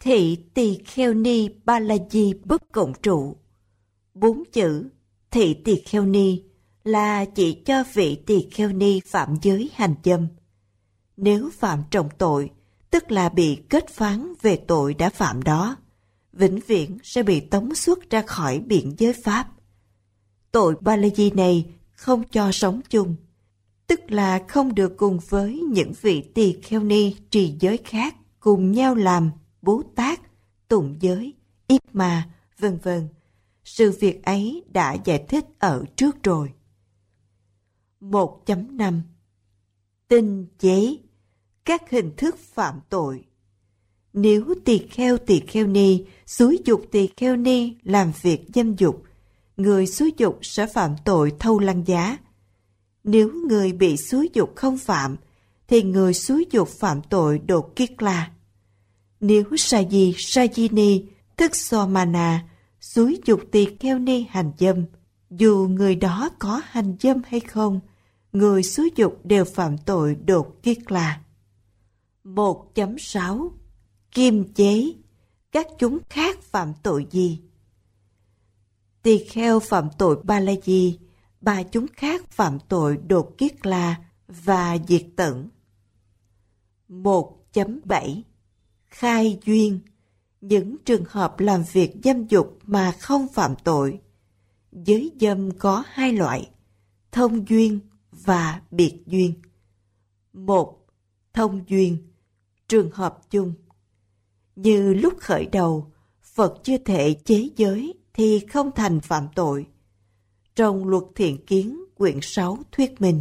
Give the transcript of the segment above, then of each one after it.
Thị tỳ kheo ni ba la di bất cộng trụ. 4 chữ thị tỳ kheo ni là chỉ cho vị tỳ kheo ni phạm giới hành dâm. Nếu phạm trọng tội, tức là bị kết phán về tội đã phạm đó, vĩnh viễn sẽ bị tống xuất ra khỏi biển giới pháp. Tội ba la di này không cho sống chung, tức là không được cùng với những vị tỳ kheo ni trì giới khác cùng nhau làm bố tát, tụng giới, yết ma, vân vân. Sự việc ấy đã giải thích ở trước rồi. 1.5 Tinh chế các hình thức phạm tội. Nếu tỳ kheo ni xúi giục tỳ kheo ni làm việc dâm dục, người xúi giục sẽ phạm tội thâu lăng giá. Nếu người bị xúi giục không phạm, thì người xúi giục phạm tội đột kiết la. Nếu Sajini thức Somana xúi giục tỳ kheo ni hành dâm, dù người đó có hành dâm hay không, người xúi giục đều phạm tội đột kiết la. 1.6 Kim chế các chúng khác phạm tội gì? Tỳ kheo phạm tội ba la di, 3 chúng khác phạm tội đột kiết la và diệt tận. 1.7 Khai duyên những trường hợp làm việc dâm dục mà không phạm tội. Giới dâm có 2 loại, thông duyên và biệt duyên. 1. Thông duyên, trường hợp chung. Như lúc khởi đầu, Phật chưa thể chế giới thì không thành phạm tội. Trong Luật Thiện Kiến quyển 6 thuyết minh.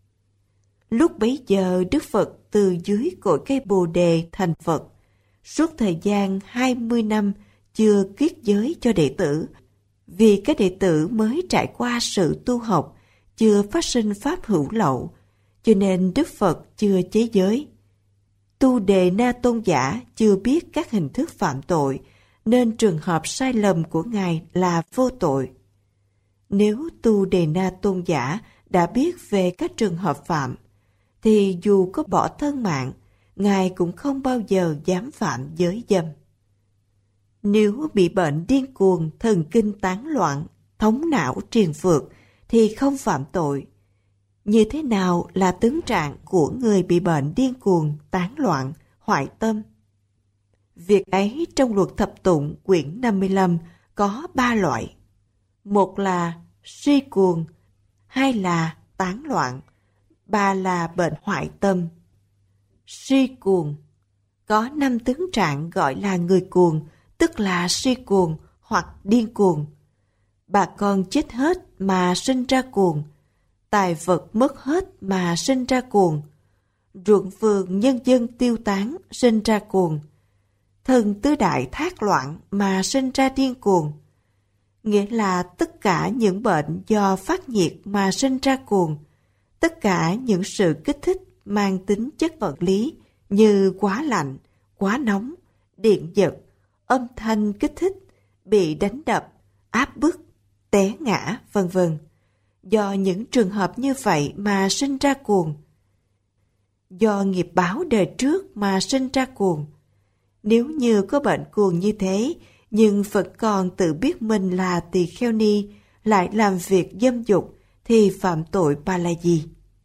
Lúc bấy giờ Đức Phật từ dưới cội cây Bồ Đề thành Phật, suốt thời gian 20 năm chưa kiết giới cho đệ tử, vì các đệ tử mới trải qua sự tu học, chưa phát sinh pháp hữu lậu, cho nên Đức Phật chưa chế giới. Tu Đề Na Tôn giả chưa biết các hình thức phạm tội, nên trường hợp sai lầm của Ngài là vô tội. Nếu Tu Đề Na Tôn giả đã biết về các trường hợp phạm, thì dù có bỏ thân mạng, Ngài cũng không bao giờ dám phạm giới dâm. Nếu bị bệnh điên cuồng, thần kinh tán loạn, thống não triền phược, thì không phạm tội. Như thế nào là tướng trạng của người bị bệnh điên cuồng, tán loạn, hoại tâm? Việc ấy trong Luật Thập Tụng quyển 55 có 3 loại. 1 là suy cuồng, 2 là tán loạn, 3 là bệnh hoại tâm. Suy cuồng có 5 tướng trạng gọi là người cuồng, tức là suy cuồng hoặc điên cuồng. Bà con chết hết mà sinh ra cuồng, tài vật mất hết mà sinh ra cuồng, ruộng vườn nhân dân tiêu tán sinh ra cuồng, thần tứ đại thác loạn mà sinh ra điên cuồng. Nghĩa là tất cả những bệnh do phát nhiệt mà sinh ra cuồng, tất cả những sự kích thích mang tính chất vật lý như quá lạnh, quá nóng, điện giật, âm thanh kích thích, bị đánh đập, áp bức, té ngã, vân vân. Do những trường hợp như vậy mà sinh ra cuồng. Do nghiệp báo đời trước mà sinh ra cuồng. Nếu như có bệnh cuồng như thế, nhưng vẫn còn tự biết mình là tỳ kheo ni, lại làm việc dâm dục, thì phạm tội ba la di.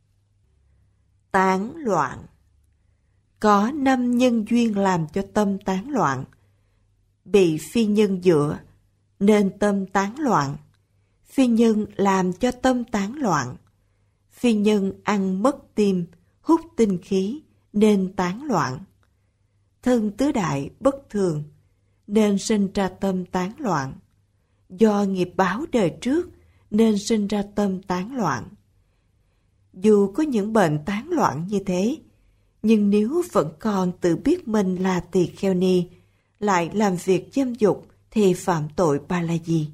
Tán loạn có 5 nhân duyên làm cho tâm tán loạn. Bị phi nhân dựa, nên tâm tán loạn. Phi nhân làm cho tâm tán loạn. Phi nhân ăn mất tim, hút tinh khí, nên tán loạn. Thân tứ đại bất thường, nên sinh ra tâm tán loạn. Do nghiệp báo đời trước, nên sinh ra tâm tán loạn. Dù có những bệnh tán loạn như thế, nhưng nếu vẫn còn tự biết mình là tỳ kheo ni, lại làm việc dâm dục, thì phạm tội ba la di.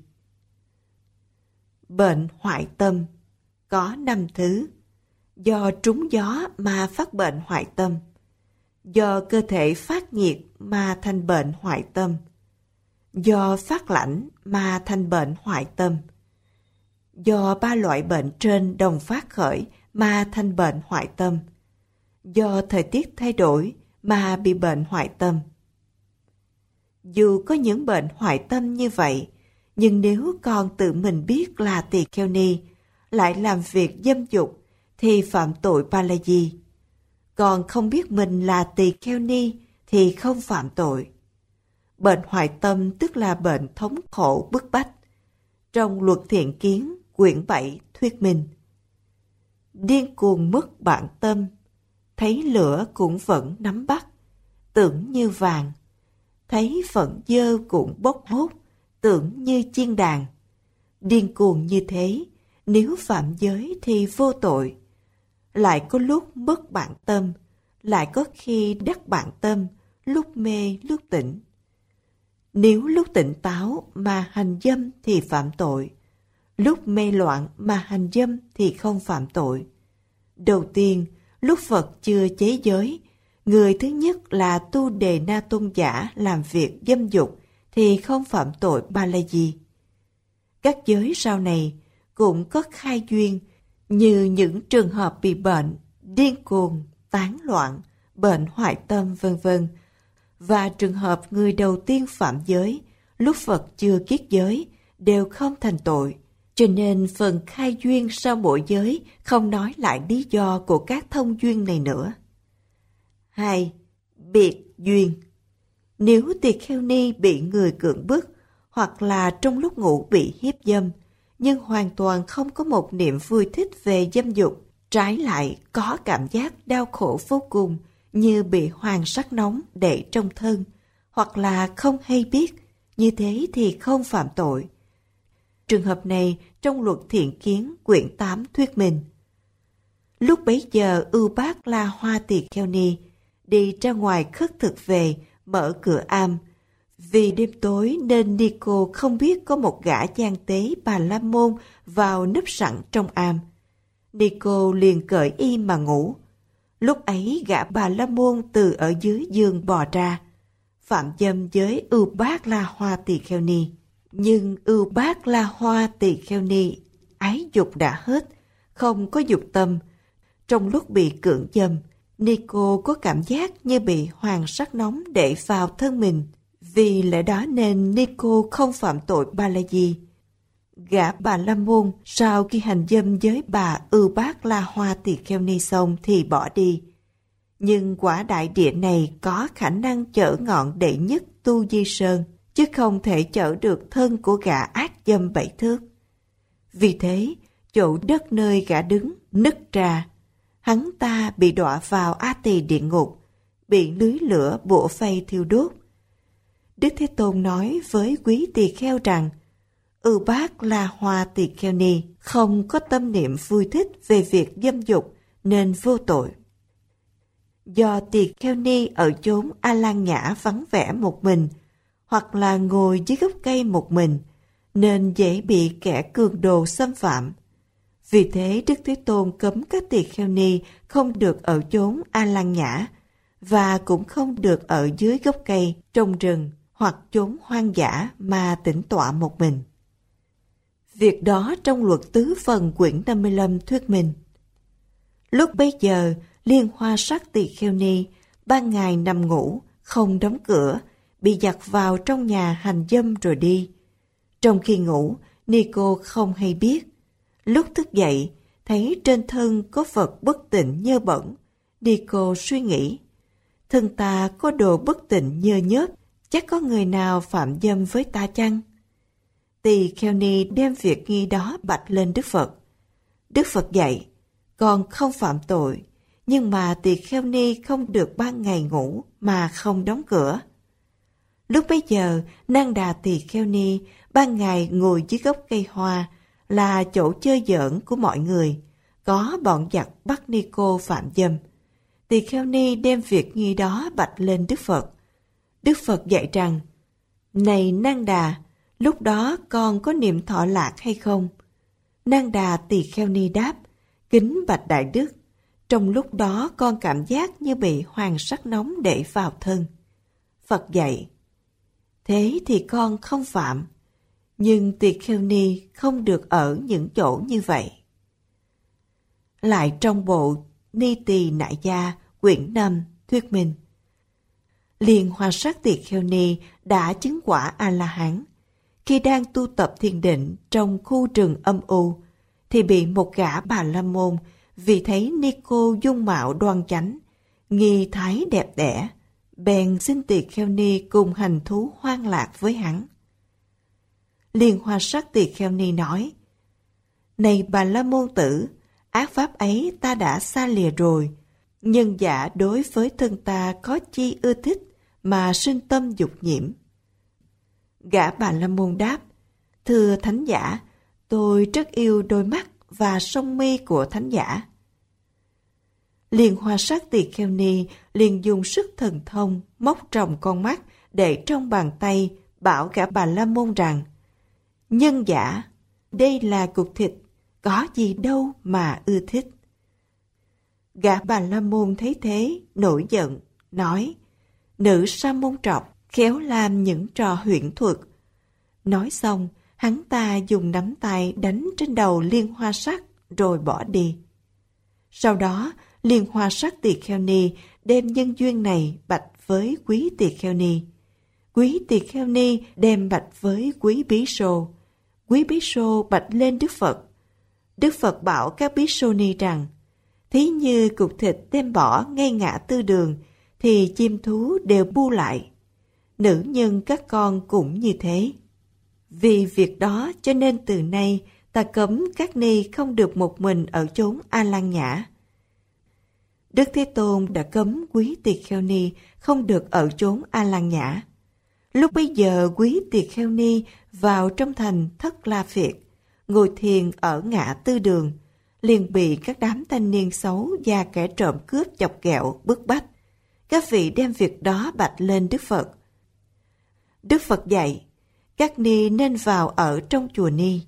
Bệnh hoại tâm có 5 thứ. Do trúng gió mà phát bệnh hoại tâm. Do cơ thể phát nhiệt mà thành bệnh hoại tâm. Do phát lạnh mà thành bệnh hoại tâm. Do 3 loại bệnh trên đồng phát khởi mà thành bệnh hoại tâm. Do thời tiết thay đổi mà bị bệnh hoại tâm. Dù có những bệnh hoại tâm như vậy, nhưng nếu con tự mình biết là tỳ kheo ni, lại làm việc dâm dục, thì phạm tội ba la gì? Còn không biết mình là tỳ kheo ni thì không phạm tội. Bệnh hoại tâm tức là bệnh thống khổ bức bách. Trong Luật Thiện Kiến, quyển 7 thuyết minh: điên cuồng mất bản tâm, thấy lửa cũng vẫn nắm bắt, tưởng như vàng, thấy phận dơ cũng bốc hốt, tưởng như chiên đàn. Điên cuồng như thế, nếu phạm giới thì vô tội. Lại có lúc mất bản tâm, lại có khi đắc bản tâm, lúc mê lúc tỉnh. Nếu lúc tỉnh táo mà hành dâm thì phạm tội, lúc mê loạn mà hành dâm thì không phạm tội. Đầu tiên, lúc Phật chưa chế giới, người thứ nhất là tu đề na tôn giả làm việc dâm dục thì không phạm tội ba la gì. Các giới sau này cũng có khai duyên, như những trường hợp bị bệnh, điên cuồng, tán loạn, bệnh hoại tâm v.v. Và trường hợp người đầu tiên phạm giới, lúc Phật chưa kiết giới, đều không thành tội. Cho nên phần khai duyên sau mỗi giới không nói lại lý do của các thông duyên này nữa. 2. Biệt duyên. Nếu tỳ kheo ni bị người cưỡng bức, hoặc là trong lúc ngủ bị hiếp dâm, nhưng hoàn toàn không có một niệm vui thích về dâm dục, trái lại có cảm giác đau khổ vô cùng, như bị hoàng sắc nóng để trong thân, hoặc là không hay biết, như thế thì không phạm tội. Trường hợp này trong Luật Thiện Kiến quyển 8 thuyết minh: lúc bấy giờ Ưu Bát La Hoa Tỳ Kheo Ni đi ra ngoài khất thực về, mở cửa am. Vì đêm tối nên Nico không biết có một gã gian tế Bà La Môn vào núp sẵn trong am. Nico liền cởi y mà ngủ. Lúc ấy gã Bà La Môn từ ở dưới giường bò ra, phạm dâm với Ưu Bát La Hoa Tỳ Kheo Ni. Nhưng Ưu Bát La Hoa Tỳ Kheo Ni ái dục đã hết, không có dục tâm. Trong lúc bị cưỡng dâm, Nico có cảm giác như bị hoàng sắc nóng để vào thân mình. Vì lẽ đó nên Nico không phạm tội ba la gì. Gã Bà La Môn sau khi hành dâm với bà Ưu Bát La Hoa Tỳ Kheo Ni xong thì bỏ đi. Nhưng quả đại địa này có khả năng chở ngọn đệ nhất Tu Di Sơn, chứ không thể chở được thân của gã ác dâm 7 thước. Vì thế, chỗ đất nơi gã đứng nứt ra, hắn ta bị đọa vào A Tỳ địa ngục, bị lưới lửa bủa phay thiêu đốt. Đức Thế Tôn nói với quý tỳ kheo rằng, Ưu Bát La Hoa Tỳ Kheo Ni không có tâm niệm vui thích về việc dâm dục nên vô tội. Do tỳ kheo ni ở chốn A Lan Nhã vắng vẻ một mình, hoặc là ngồi dưới gốc cây một mình, nên dễ bị kẻ cường đồ xâm phạm. Vì thế Đức Thế Tôn cấm các tỳ kheo ni không được ở chốn A Lan Nhã, và cũng không được ở dưới gốc cây, trong rừng hoặc chốn hoang dã mà tĩnh tọa một mình. Việc đó trong Luật Tứ Phần quyển 55 thuyết minh. Lúc bấy giờ, Liên Hoa Sắc Tỳ Kheo Ni ban ngày nằm ngủ, không đóng cửa, bị giặc vào trong nhà hành dâm rồi đi. Trong khi ngủ, Nico không hay biết. Lúc thức dậy, thấy trên thân có vật bất tịnh nhơ bẩn. Nico suy nghĩ, thân ta có đồ bất tịnh nhơ nhớp, chắc có người nào phạm dâm với ta chăng? Tỳ kheo ni đem việc nghi đó bạch lên Đức Phật. Đức Phật dạy, con không phạm tội, nhưng mà tỳ kheo ni không được ban ngày ngủ mà không đóng cửa. Lúc bấy giờ, Nang Đà tỳ kheo ni ban ngày ngồi dưới gốc cây hoa, là chỗ chơi giỡn của mọi người. Có bọn giặc bắt Nico phạm dâm. Tỳ kheo ni đem việc nghi đó bạch lên Đức Phật. Đức Phật dạy rằng, này Nang Đà, lúc đó con có niệm thọ lạc hay không? Nang Đà tỳ kheo ni đáp, kính bạch Đại Đức, trong lúc đó con cảm giác như bị hoàng sắc nóng để vào thân. Phật dạy, thế thì con không phạm, nhưng tỳ kheo ni không được ở những chỗ như vậy. Lại trong bộ Ni Tỳ Nại Gia quyển 5 thuyết minh, Liền Hoa Sát Tỳ Kheo Ni đã chứng quả A-la-hán. Khi đang tu tập thiền định trong khu rừng âm u, thì bị một gã Bà La Môn vì thấy ni cô dung mạo đoan chánh, nghi thái đẹp đẽ, bèn xin Tỳ Kheo Ni cùng hành thú hoang lạc với hắn. Liền Hoa Sát Tỳ Kheo Ni nói: Này Bà La Môn tử, ác pháp ấy ta đã xa lìa rồi. Nhân giả đối với thân ta có chi ưa thích mà sinh tâm dục nhiễm? Gã Bà La Môn đáp: Thưa thánh giả, tôi rất yêu đôi mắt và song mi của thánh giả. Liền Hoa Sát Tỳ Kheo Ni liền dùng sức thần thông móc tròng con mắt để trong bàn tay, bảo gã Bà La Môn rằng: Nhân giả, đây là cục thịt, có gì đâu mà ưa thích. Gã Bà La Môn thấy thế, nổi giận, nói: Nữ sa môn trọc, khéo làm những trò huyễn thuật. Nói xong, hắn ta dùng nắm tay đánh trên đầu Liên Hoa Sát rồi bỏ đi. Sau đó, Liên Hoa Sát Tỳ Kheo Ni đem nhân duyên này bạch với Quý Tỳ Kheo Ni. Quý Tỳ Kheo Ni đem bạch với Quý Bí Sô. Quý Bí Sô bạch lên Đức Phật. Đức Phật bảo các Bí Sô Ni rằng: Thí như cục thịt đem bỏ ngay ngã tư đường, thì chim thú đều bu lại. Nữ nhân các con cũng như thế. Vì việc đó cho nên từ nay ta cấm các ni không được một mình ở chốn A Lan Nhã. Đức Thế Tôn đã cấm Quý Tỳ Kheo Ni không được ở chốn A Lan Nhã. Lúc bấy giờ Quý Tỳ Kheo Ni vào trong thành Thất La Phiệt, ngồi thiền ở ngã tư đường, liền bị các đám thanh niên xấu và kẻ trộm cướp chọc ghẹo bức bách. Các vị đem việc đó bạch lên Đức Phật. Đức Phật dạy: Các ni nên vào ở trong chùa ni.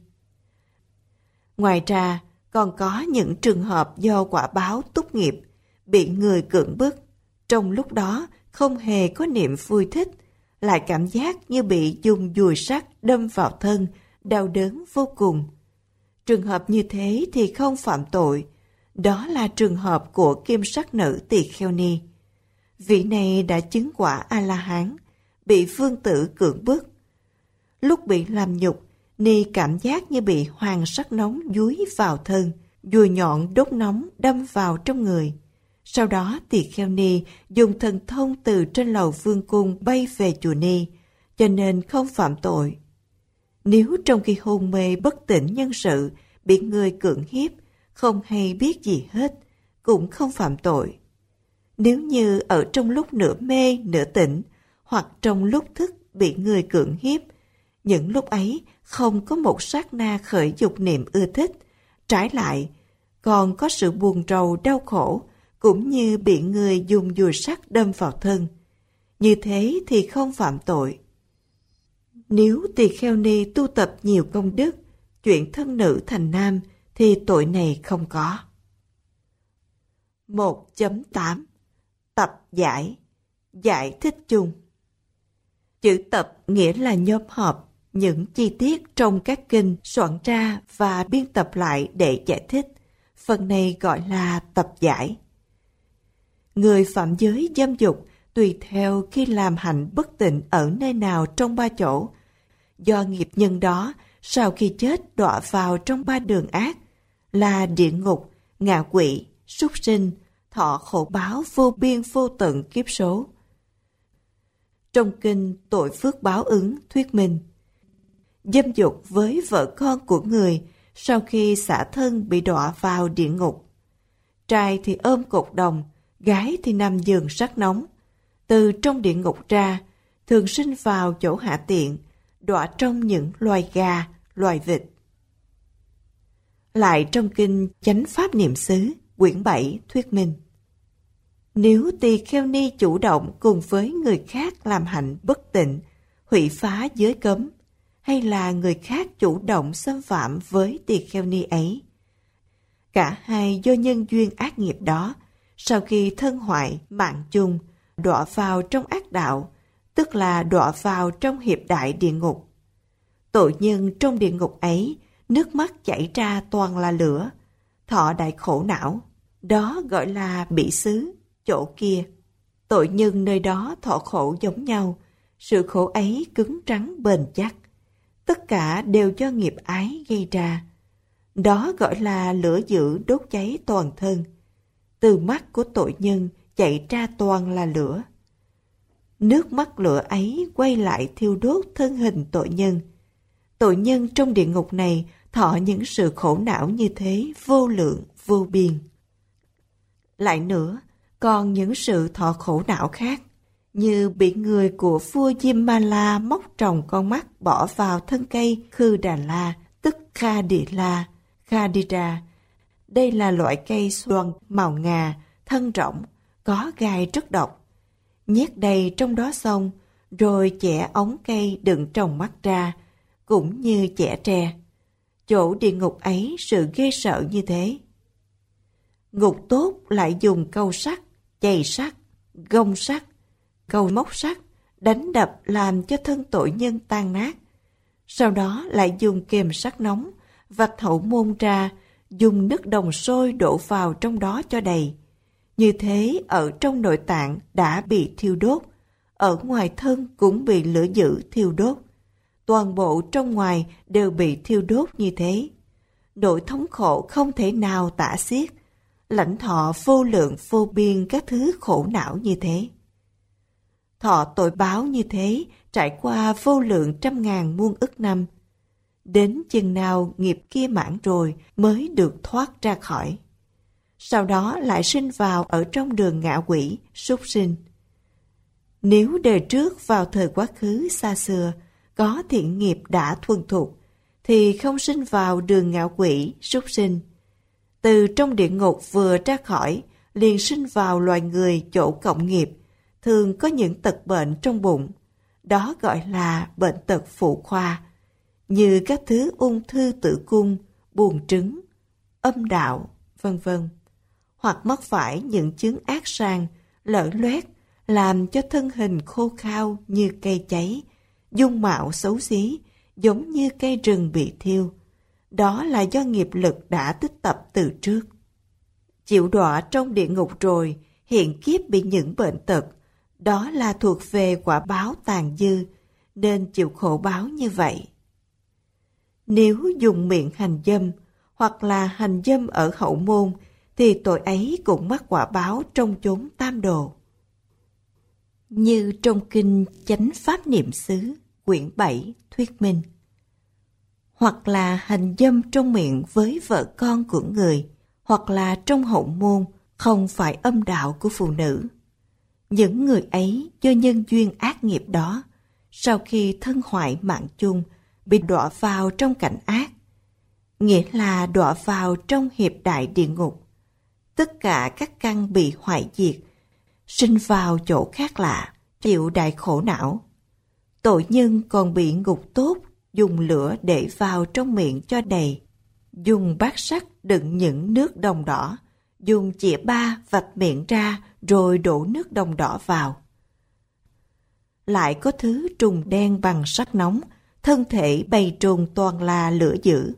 Ngoài ra, còn có những trường hợp do quả báo túc nghiệp, bị người cưỡng bức. Trong lúc đó, không hề có niệm vui thích, lại cảm giác như bị dùng dùi sắt đâm vào thân, đau đớn vô cùng. Trường hợp như thế thì không phạm tội. Đó là trường hợp của Kim Sắc Nữ Tỳ Kheo Ni. Vị này đã chứng quả A-la-hán, bị vương tử cưỡng bức. Lúc bị làm nhục, ni cảm giác như bị hoàng sắt nóng dúi vào thân, dùi nhọn đốt nóng đâm vào trong người. Sau đó Tỳ Kheo Ni dùng thần thông từ trên lầu vương cung bay về chùa ni, cho nên không phạm tội. Nếu trong khi hôn mê bất tỉnh nhân sự bị người cưỡng hiếp, không hay biết gì hết, cũng không phạm tội. Nếu như ở trong lúc nửa mê nửa tỉnh, hoặc trong lúc thức bị người cưỡng hiếp, những lúc ấy không có một sát na khởi dục niệm ưa thích, trái lại còn có sự buồn rầu đau khổ, cũng như bị người dùng dùi sắt đâm vào thân. Như thế thì không phạm tội. Nếu Tỳ Kheo Ni tu tập nhiều công đức, chuyển thân nữ thành nam, thì tội này không có. 1.8 Tập giải. Giải thích chung. Chữ tập nghĩa là nhóm họp những chi tiết trong các kinh soạn ra và biên tập lại để giải thích. Phần này gọi là tập giải. Người phạm giới dâm dục tùy theo khi làm hạnh bất tịnh ở nơi nào trong ba chỗ, do nghiệp nhân đó sau khi chết đọa vào trong ba đường ác là địa ngục, ngạ quỷ, súc sinh, thọ khổ báo vô biên vô tận kiếp số. Trong kinh Tội Phước Báo Ứng thuyết minh, dâm dục với vợ con của người sau khi xả thân bị đọa vào địa ngục. Trai thì ôm cột đồng, gái thì nằm giường sắt nóng. Từ trong địa ngục ra, thường sinh vào chỗ hạ tiện, đọa trong những loài gà, loài vịt. Lại trong kinh Chánh Pháp Niệm xứ quyển 7 thuyết minh, nếu Tỳ Kheo Ni chủ động cùng với người khác làm hạnh bất tịnh, hủy phá giới cấm, hay là người khác chủ động xâm phạm với Tỳ Kheo Ni ấy, cả hai do nhân duyên ác nghiệp đó, sau khi thân hoại mạng chung, đọa vào trong ác đạo, tức là đọa vào trong hiệp đại địa ngục. Tội nhân trong địa ngục ấy, nước mắt chảy ra toàn là lửa, thọ đại khổ não, đó gọi là bỉ xứ, chỗ kia. Tội nhân nơi đó thọ khổ giống nhau, sự khổ ấy cứng rắn bền chắc. Tất cả đều do nghiệp ái gây ra. Đó gọi là lửa dữ đốt cháy toàn thân. Từ mắt của tội nhân chạy ra toàn là lửa. Nước mắt lửa ấy quay lại thiêu đốt thân hình tội nhân. Tội nhân trong địa ngục này thọ những sự khổ não như thế vô lượng, vô biên. Lại nữa, còn những sự thọ khổ não khác, như bị người của vua Diêm-ma-la móc tròng con mắt bỏ vào thân cây Khư Đà La, tức Kha Địa La, Kha Đi Ra. Đây là loại cây xoăn màu ngà, thân rỗng, có gai rất độc. Nhét đầy trong đó xong, rồi chẻ ống cây đựng tròng mắt ra, cũng như chẻ tre. Chỗ địa ngục ấy sự ghê sợ như thế. Ngục tốt lại dùng câu sắt, chày sắt, gông sắt, câu móc sắt, đánh đập làm cho thân tội nhân tan nát. Sau đó lại dùng kềm sắt nóng, vạch hậu môn ra, dùng nước đồng sôi đổ vào trong đó cho đầy. Như thế ở trong nội tạng đã bị thiêu đốt, ở ngoài thân cũng bị lửa dữ thiêu đốt. Toàn bộ trong ngoài đều bị thiêu đốt như thế. Nỗi thống khổ không thể nào tả xiết, lãnh thọ vô lượng vô biên các thứ khổ não như thế. Thọ tội báo như thế trải qua vô lượng trăm ngàn muôn ức năm. Đến chừng nào nghiệp kia mãn rồi mới được thoát ra khỏi. Sau đó lại sinh vào ở trong đường ngạ quỷ, súc sinh. Nếu đời trước vào thời quá khứ xa xưa có thiện nghiệp đã thuần thục, thì không sinh vào đường ngạ quỷ, súc sinh. Từ trong địa ngục vừa ra khỏi, liền sinh vào loài người chỗ cộng nghiệp, thường có những tật bệnh trong bụng. Đó gọi là bệnh tật phụ khoa, như các thứ ung thư tử cung, buồng trứng, âm đạo, vân vân. Hoặc mắc phải những chứng ác sang, lở loét, làm cho thân hình khô khao như cây cháy, dung mạo xấu xí, giống như cây rừng bị thiêu. Đó là do nghiệp lực đã tích tập từ trước. Chịu đọa trong địa ngục rồi, hiện kiếp bị những bệnh tật, đó là thuộc về quả báo tàn dư, nên chịu khổ báo như vậy. Nếu dùng miệng hành dâm, hoặc là hành dâm ở hậu môn, thì tội ấy cũng mắc quả báo trong chốn tam đồ. Như trong kinh Chánh Pháp Niệm xứ, quyển 7 thuyết minh. Hoặc là hành dâm trong miệng với vợ con của người, hoặc là trong hậu môn, không phải âm đạo của phụ nữ. Những người ấy do nhân duyên ác nghiệp đó, sau khi thân hoại mạng chung, bị đọa vào trong cảnh ác, nghĩa là đọa vào trong hiệp đại địa ngục. Tất cả các căn bị hoại diệt, sinh vào chỗ khác lạ, chịu đại khổ não. Tội nhân còn bị ngục tốt, dùng lửa để vào trong miệng cho đầy, dùng bát sắt đựng những nước đồng đỏ, dùng chĩa ba vạch miệng ra rồi đổ nước đồng đỏ vào. Lại có thứ trùng đen bằng sắt nóng, thân thể bầy trùng toàn là lửa dữ.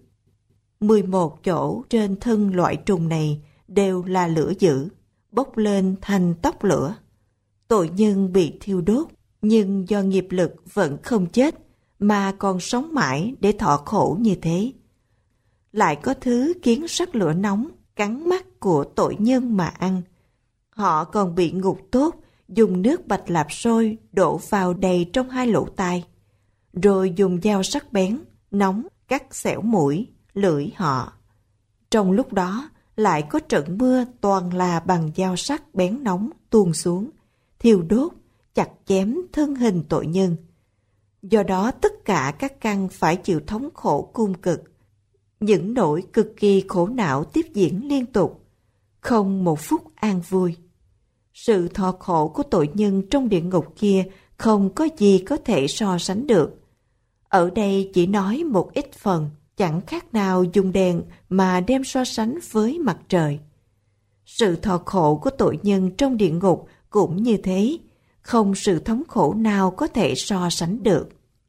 11 chỗ trên thân loại trùng này đều là lửa dữ, bốc lên thành tóc lửa. Tội nhân bị thiêu đốt, nhưng do nghiệp lực vẫn không chết, mà còn sống mãi để thọ khổ như thế. Lại có thứ kiến sắc lửa nóng, cắn mắt của tội nhân mà ăn. Họ còn bị ngục tốt, dùng nước bạch lạp sôi đổ vào đầy trong hai lỗ tai, rồi dùng dao sắc bén, nóng, cắt xẻo mũi, lưỡi họ. Trong lúc đó, lại có trận mưa toàn là bằng dao sắc bén nóng tuôn xuống, thiêu đốt, chặt chém thân hình tội nhân. Do đó tất cả các căn phải chịu thống khổ cung cực. Những nỗi cực kỳ khổ não tiếp diễn liên tục, không một phút an vui. Sự thọ khổ của tội nhân trong địa ngục kia không có gì có thể so sánh được. Ở đây chỉ nói một ít phần, chẳng khác nào dùng đèn mà đem so sánh với mặt trời. Sự thọ khổ của tội nhân trong địa ngục cũng như thế, không sự thống khổ nào có thể so sánh được.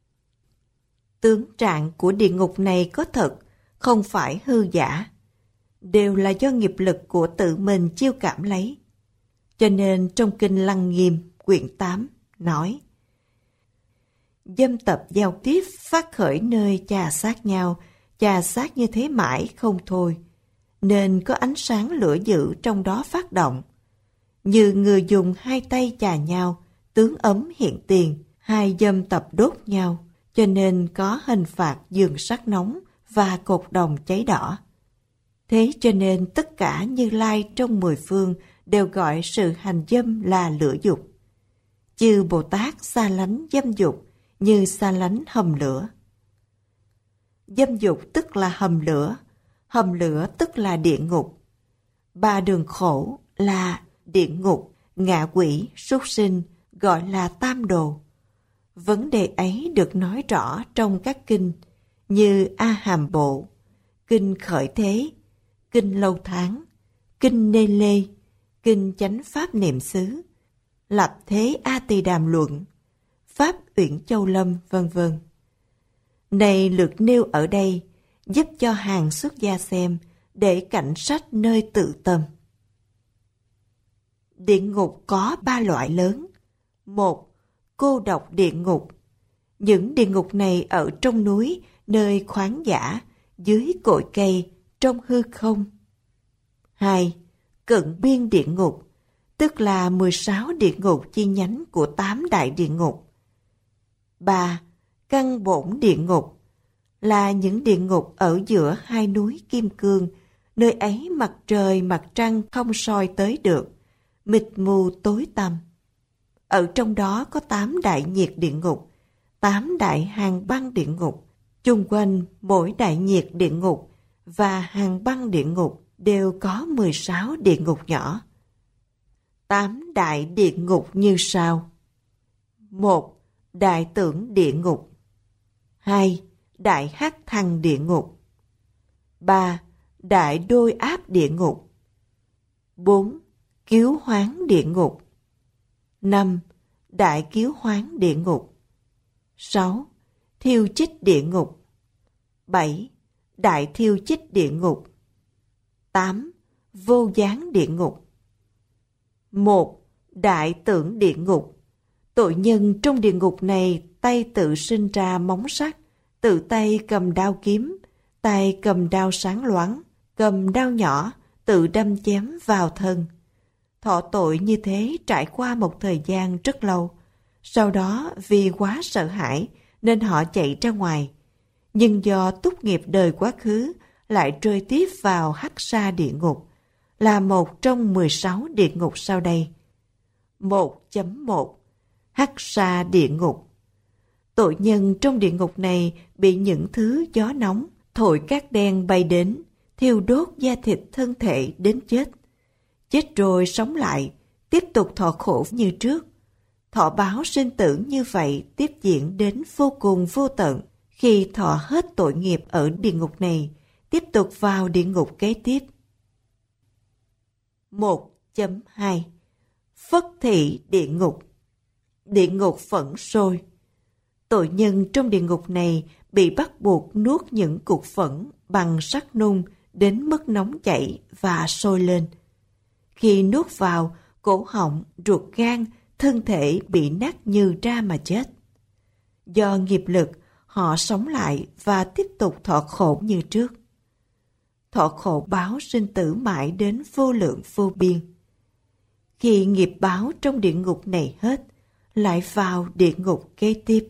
Tướng trạng của địa ngục này có thật, không phải hư giả, đều là do nghiệp lực của tự mình chiêu cảm lấy. Cho nên trong Kinh Lăng Nghiêm quyển 8 nói: dâm tập giao tiếp phát khởi nơi chà sát như thế mãi không thôi, nên có ánh sáng lửa dữ trong đó phát động. Như người dùng hai tay chà nhau, tướng ấm hiện tiền, hai dâm tập đốt nhau, cho nên có hình phạt giường sắt nóng và cột đồng cháy đỏ. Thế cho nên tất cả Như Lai trong 10 phương đều gọi sự hành dâm là lửa dục. Chư Bồ Tát xa lánh dâm dục như xa lánh hầm lửa. Dâm dục tức là hầm lửa tức là địa ngục. 3 đường khổ là địa ngục, ngạ quỷ, súc sinh, gọi là tam đồ. Vấn đề ấy được nói rõ trong các kinh như A Hàm Bộ, Kinh Khởi Thế, Kinh Lâu Tháng, Kinh Nê Lê, Kinh Chánh Pháp Niệm Xứ, Lập Thế A Tỳ Đàm Luận, Pháp Uyển Châu Lâm, vân vân. Này lược nêu ở đây, giúp cho hàng xuất gia xem để cảnh sách nơi tự tâm. Địa ngục có 3 loại lớn. 1. Cô độc địa ngục. Những địa ngục này ở trong núi, nơi khoáng dã, dưới cội cây, trong hư không. 2. Cận biên địa ngục, tức là 16 địa ngục chi nhánh của 8 đại địa ngục. 3. Căn bổn địa ngục, là những địa ngục ở giữa hai núi Kim Cương, nơi ấy mặt trời mặt trăng không soi tới được, mịt mù tối tăm. Ở trong đó có 8 đại nhiệt địa ngục, 8 đại hàng băng địa ngục. Chung quanh mỗi đại nhiệt địa ngục và hàng băng địa ngục đều có 16 địa ngục nhỏ. 8 đại địa ngục như sau: 1. Đại tưởng địa ngục. 2. Đại hắc thằng địa ngục. 3. Đại đôi áp địa ngục. 4. Kiếu hoán địa ngục. 5. Đại kiếu hoán địa ngục. 6. Thiêu chích địa ngục. 7. Đại thiêu chích địa ngục. 8. Vô gián địa ngục. 1. Đại tưởng địa ngục. Tội nhân trong địa ngục này tay tự sinh ra móng sắt, tự tay cầm đao kiếm, tay cầm đao sáng loáng, cầm đao nhỏ, tự đâm chém vào thân. Thọ tội như thế trải qua một thời gian rất lâu. Sau đó vì quá sợ hãi nên họ chạy ra ngoài. Nhưng do túc nghiệp đời quá khứ lại rơi tiếp vào hắc sa địa ngục, là một trong 16 địa ngục sau đây. 1.1 Hắc sa địa ngục. Tội nhân trong địa ngục này bị những thứ gió nóng, thổi cát đen bay đến, thiêu đốt da thịt thân thể đến chết. Chết rồi sống lại, tiếp tục thọ khổ như trước. Thọ báo sinh tử như vậy tiếp diễn đến vô cùng vô tận. Khi thọ hết tội nghiệp ở địa ngục này, tiếp tục vào địa ngục kế tiếp. 1.2 Phất thị địa ngục. Địa ngục phẫn sôi. Tội nhân trong địa ngục này bị bắt buộc nuốt những cục phẫn bằng sắt nung đến mức nóng chảy và sôi lên. Khi nuốt vào, cổ họng, ruột gan, thân thể bị nát nhừ ra mà chết. Do nghiệp lực, họ sống lại và tiếp tục thọ khổ như trước. Thọ khổ báo sinh tử mãi đến vô lượng vô biên. Khi nghiệp báo trong địa ngục này hết, lại vào địa ngục kế tiếp.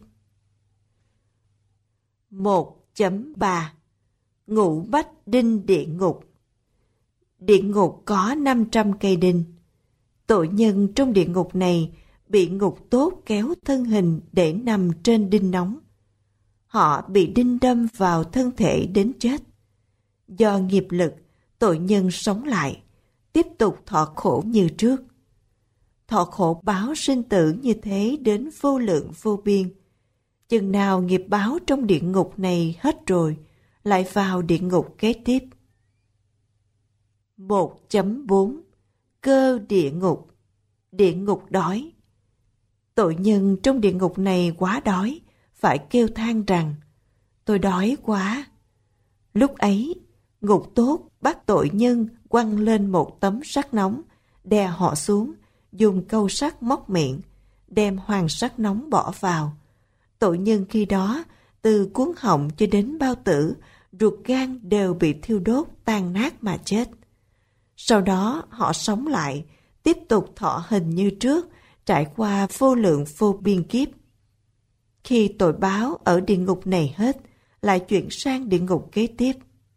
1.3 Ngũ bách đinh địa ngục. Địa ngục có 500 cây đinh. Tội nhân trong địa ngục này bị ngục tốt kéo thân hình để nằm trên đinh nóng. Họ bị đinh đâm vào thân thể đến chết. Do nghiệp lực, tội nhân sống lại, tiếp tục thọ khổ như trước. Thọ khổ báo sinh tử như thế đến vô lượng vô biên. Chừng nào nghiệp báo trong địa ngục này hết rồi, lại vào địa ngục kế tiếp. 1.4 Cơ địa ngục. Địa ngục đói. Tội nhân trong địa ngục này quá đói, phải kêu than rằng: tôi đói quá. Lúc ấy, ngục tốt bắt tội nhân quăng lên một tấm sắt nóng, đè họ xuống, dùng câu sắt móc miệng, đem hoàng sắt nóng bỏ vào. Tội nhân khi đó, từ cuống họng cho đến bao tử, ruột gan đều bị thiêu đốt tan nát mà chết. Sau đó họ sống lại, tiếp tục thọ hình như trước, trải qua vô lượng vô biên kiếp. Khi tội báo ở địa ngục này hết, lại chuyển sang địa ngục kế tiếp.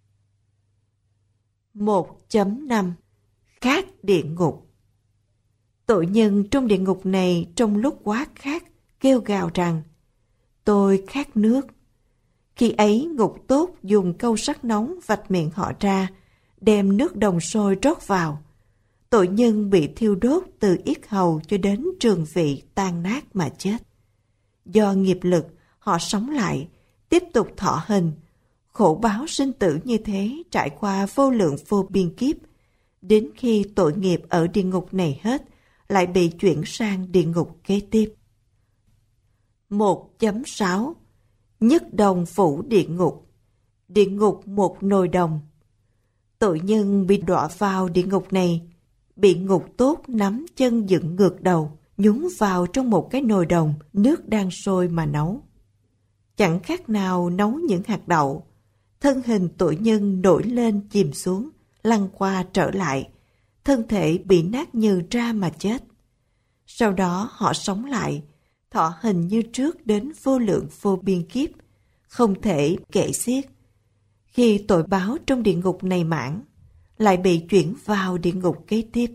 1.5 Khát địa ngục. Tội nhân trong địa ngục này trong lúc quá khát, kêu gào rằng: tôi khát nước. Khi ấy ngục tốt dùng câu sắt nóng vạch miệng họ ra, đem nước đồng sôi rót vào. Tội nhân bị thiêu đốt từ yết hầu cho đến trường vị tan nát mà chết. Do nghiệp lực, họ sống lại, tiếp tục thọ hình, khổ báo sinh tử như thế trải qua vô lượng vô biên kiếp, đến khi tội nghiệp ở địa ngục này hết, lại bị chuyển sang địa ngục kế tiếp. 1.6 Nhất đồng phủ địa ngục. Địa ngục một nồi đồng. Tội nhân bị đọa vào địa ngục này, bị ngục tốt nắm chân dựng ngược đầu, nhúng vào trong một cái nồi đồng, nước đang sôi mà nấu. Chẳng khác nào nấu những hạt đậu. Thân hình tội nhân nổi lên chìm xuống, lăn qua trở lại, thân thể bị nát nhừ ra mà chết. Sau đó họ sống lại, thọ hình như trước đến vô lượng vô biên kiếp, không thể kể xiết. Khi tội báo trong địa ngục này mãn, lại bị chuyển vào địa ngục kế tiếp.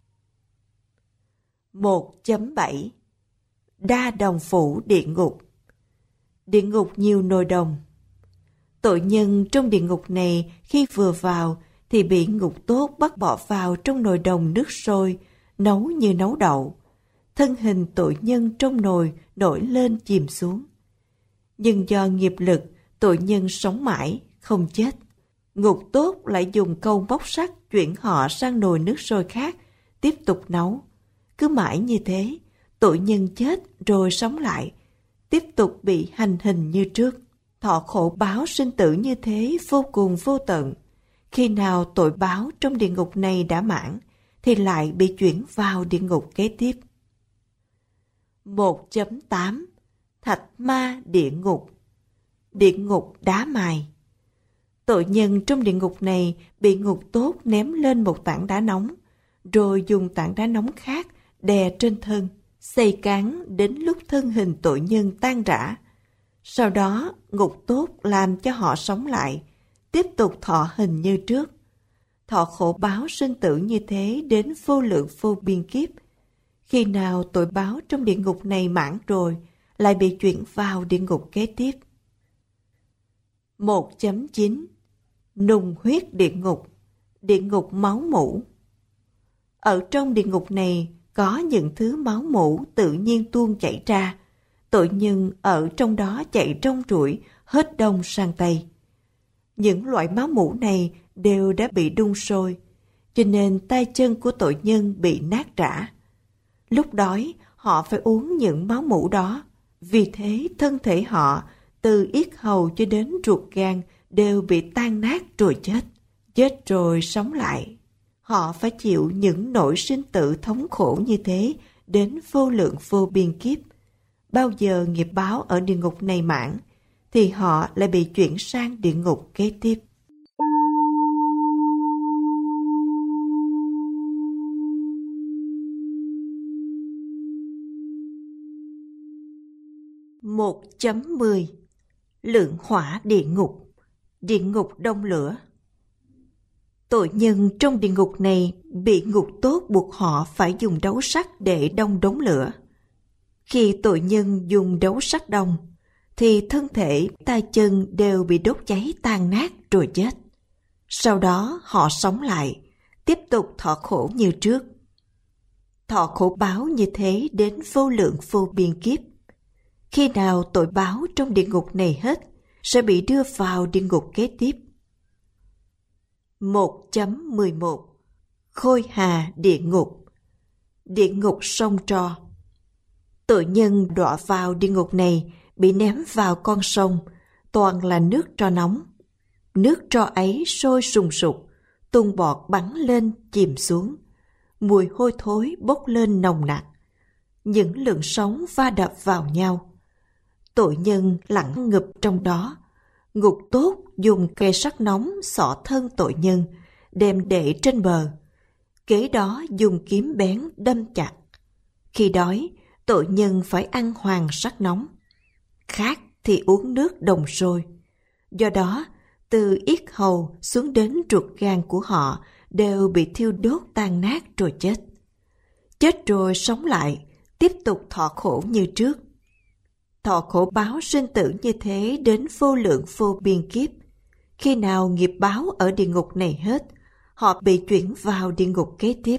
1.7 Đa đồng phủ địa ngục. Địa ngục nhiều nồi đồng. Tội nhân trong địa ngục này khi vừa vào thì bị ngục tốt bắt bỏ vào trong nồi đồng nước sôi, nấu như nấu đậu. Thân hình tội nhân trong nồi nổi lên chìm xuống. Nhưng do nghiệp lực, tội nhân sống mãi, không chết. Ngục tốt lại dùng câu móc sắt chuyển họ sang nồi nước sôi khác, tiếp tục nấu. Cứ mãi như thế, tội nhân chết rồi sống lại, tiếp tục bị hành hình như trước. Thọ khổ báo sinh tử như thế vô cùng vô tận. Khi nào tội báo trong địa ngục này đã mãn, thì lại bị chuyển vào địa ngục kế tiếp. 1.8 Thạch ma địa ngục. Địa ngục đá mài. Tội nhân trong địa ngục này bị ngục tốt ném lên một tảng đá nóng, rồi dùng tảng đá nóng khác đè trên thân, xây cán đến lúc thân hình tội nhân tan rã. Sau đó ngục tốt làm cho họ sống lại, tiếp tục thọ hình như trước. Thọ khổ báo sinh tử như thế đến vô lượng vô biên kiếp. Khi nào tội báo trong địa ngục này mãn rồi, lại bị chuyển vào địa ngục kế tiếp. 1.9 Nung huyết địa ngục. Địa ngục máu mủ. Ở trong địa ngục này có những thứ máu mủ tự nhiên tuôn chảy ra. Tội nhân ở trong đó chạy trông trụi hết đông sang tây. Những loại máu mủ này đều đã bị đun sôi, cho nên tay chân của tội nhân bị nát rã. Lúc đói, họ phải uống những máu mủ đó. Vì thế thân thể họ từ yết hầu cho đến ruột gan đều bị tan nát rồi chết. Chết rồi sống lại. Họ phải chịu những nỗi sinh tử thống khổ như thế đến vô lượng vô biên kiếp. Bao giờ nghiệp báo ở địa ngục này mãn, thì họ lại bị chuyển sang địa ngục kế tiếp. Một 1.10 Lượng hỏa địa ngục. Địa ngục đông lửa. Tội nhân trong địa ngục này bị ngục tốt buộc họ phải dùng đấu sắt để đông đống lửa. Khi tội nhân dùng đấu sắt đông, thì thân thể, tay chân đều bị đốt cháy tan nát rồi chết. Sau đó họ sống lại, tiếp tục thọ khổ như trước. Thọ khổ báo như thế đến vô lượng vô biên kiếp. Khi nào tội báo trong địa ngục này hết, sẽ bị đưa vào địa ngục kế tiếp. 1.11 Khôi hà địa ngục. Địa ngục sông tro. Tội nhân đọa vào địa ngục này bị ném vào con sông, toàn là nước tro nóng. Nước tro ấy sôi sùng sục, tung bọt bắn lên chìm xuống. mùi hôi thối bốc lên nồng nặc. Những lượng sóng va đập vào nhau. Tội nhân lặng ngụp trong đó. Ngục tốt dùng cây sắt nóng xỏ thân tội nhân, đem để trên bờ. Kế đó dùng kiếm bén đâm chặt. Khi đói, tội nhân phải ăn hoàng sắt nóng. Khát thì uống nước đồng sôi. Do đó, từ yết hầu xuống đến ruột gan của họ đều bị thiêu đốt tan nát rồi chết. Chết rồi sống lại, tiếp tục thọ khổ như trước. Thọ khổ báo sinh tử như thế đến vô lượng vô biên kiếp. Khi nào nghiệp báo ở địa ngục này hết, họ bị chuyển vào địa ngục kế tiếp.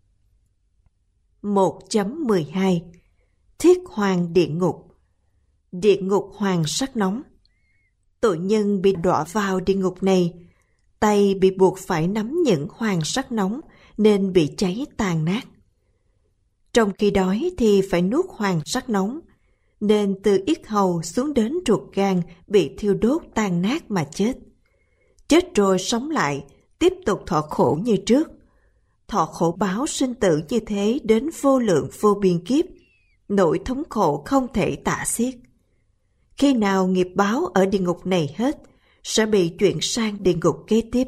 1.12 Thiết hoàng địa ngục. Địa ngục hoàng sắt nóng. Tội nhân bị đọa vào địa ngục này, tay bị buộc phải nắm những hoàng sắt nóng nên bị cháy tàn nát. Trong khi đói thì phải nuốt hoàng sắt nóng, nên từ yết hầu xuống đến ruột gan bị thiêu đốt tan nát mà chết. Chết rồi sống lại, tiếp tục thọ khổ như trước. Thọ khổ báo sinh tử như thế đến vô lượng vô biên kiếp, nỗi thống khổ không thể tả xiết. Khi nào nghiệp báo ở địa ngục này hết, sẽ bị chuyển sang địa ngục kế tiếp.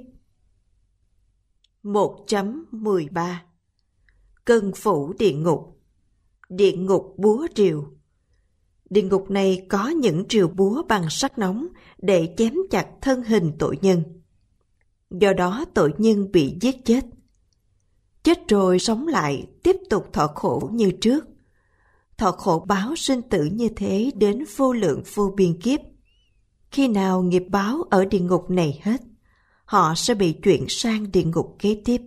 1.13 Cân phủ địa ngục. Địa ngục búa rìu. Địa ngục này có những rìu búa bằng sắt nóng để chém chặt thân hình tội nhân. Do đó tội nhân bị giết chết. Chết rồi sống lại, tiếp tục thọ khổ như trước. Thọ khổ báo sinh tử như thế đến vô lượng vô biên kiếp. Khi nào nghiệp báo ở địa ngục này hết, họ sẽ bị chuyển sang địa ngục kế tiếp.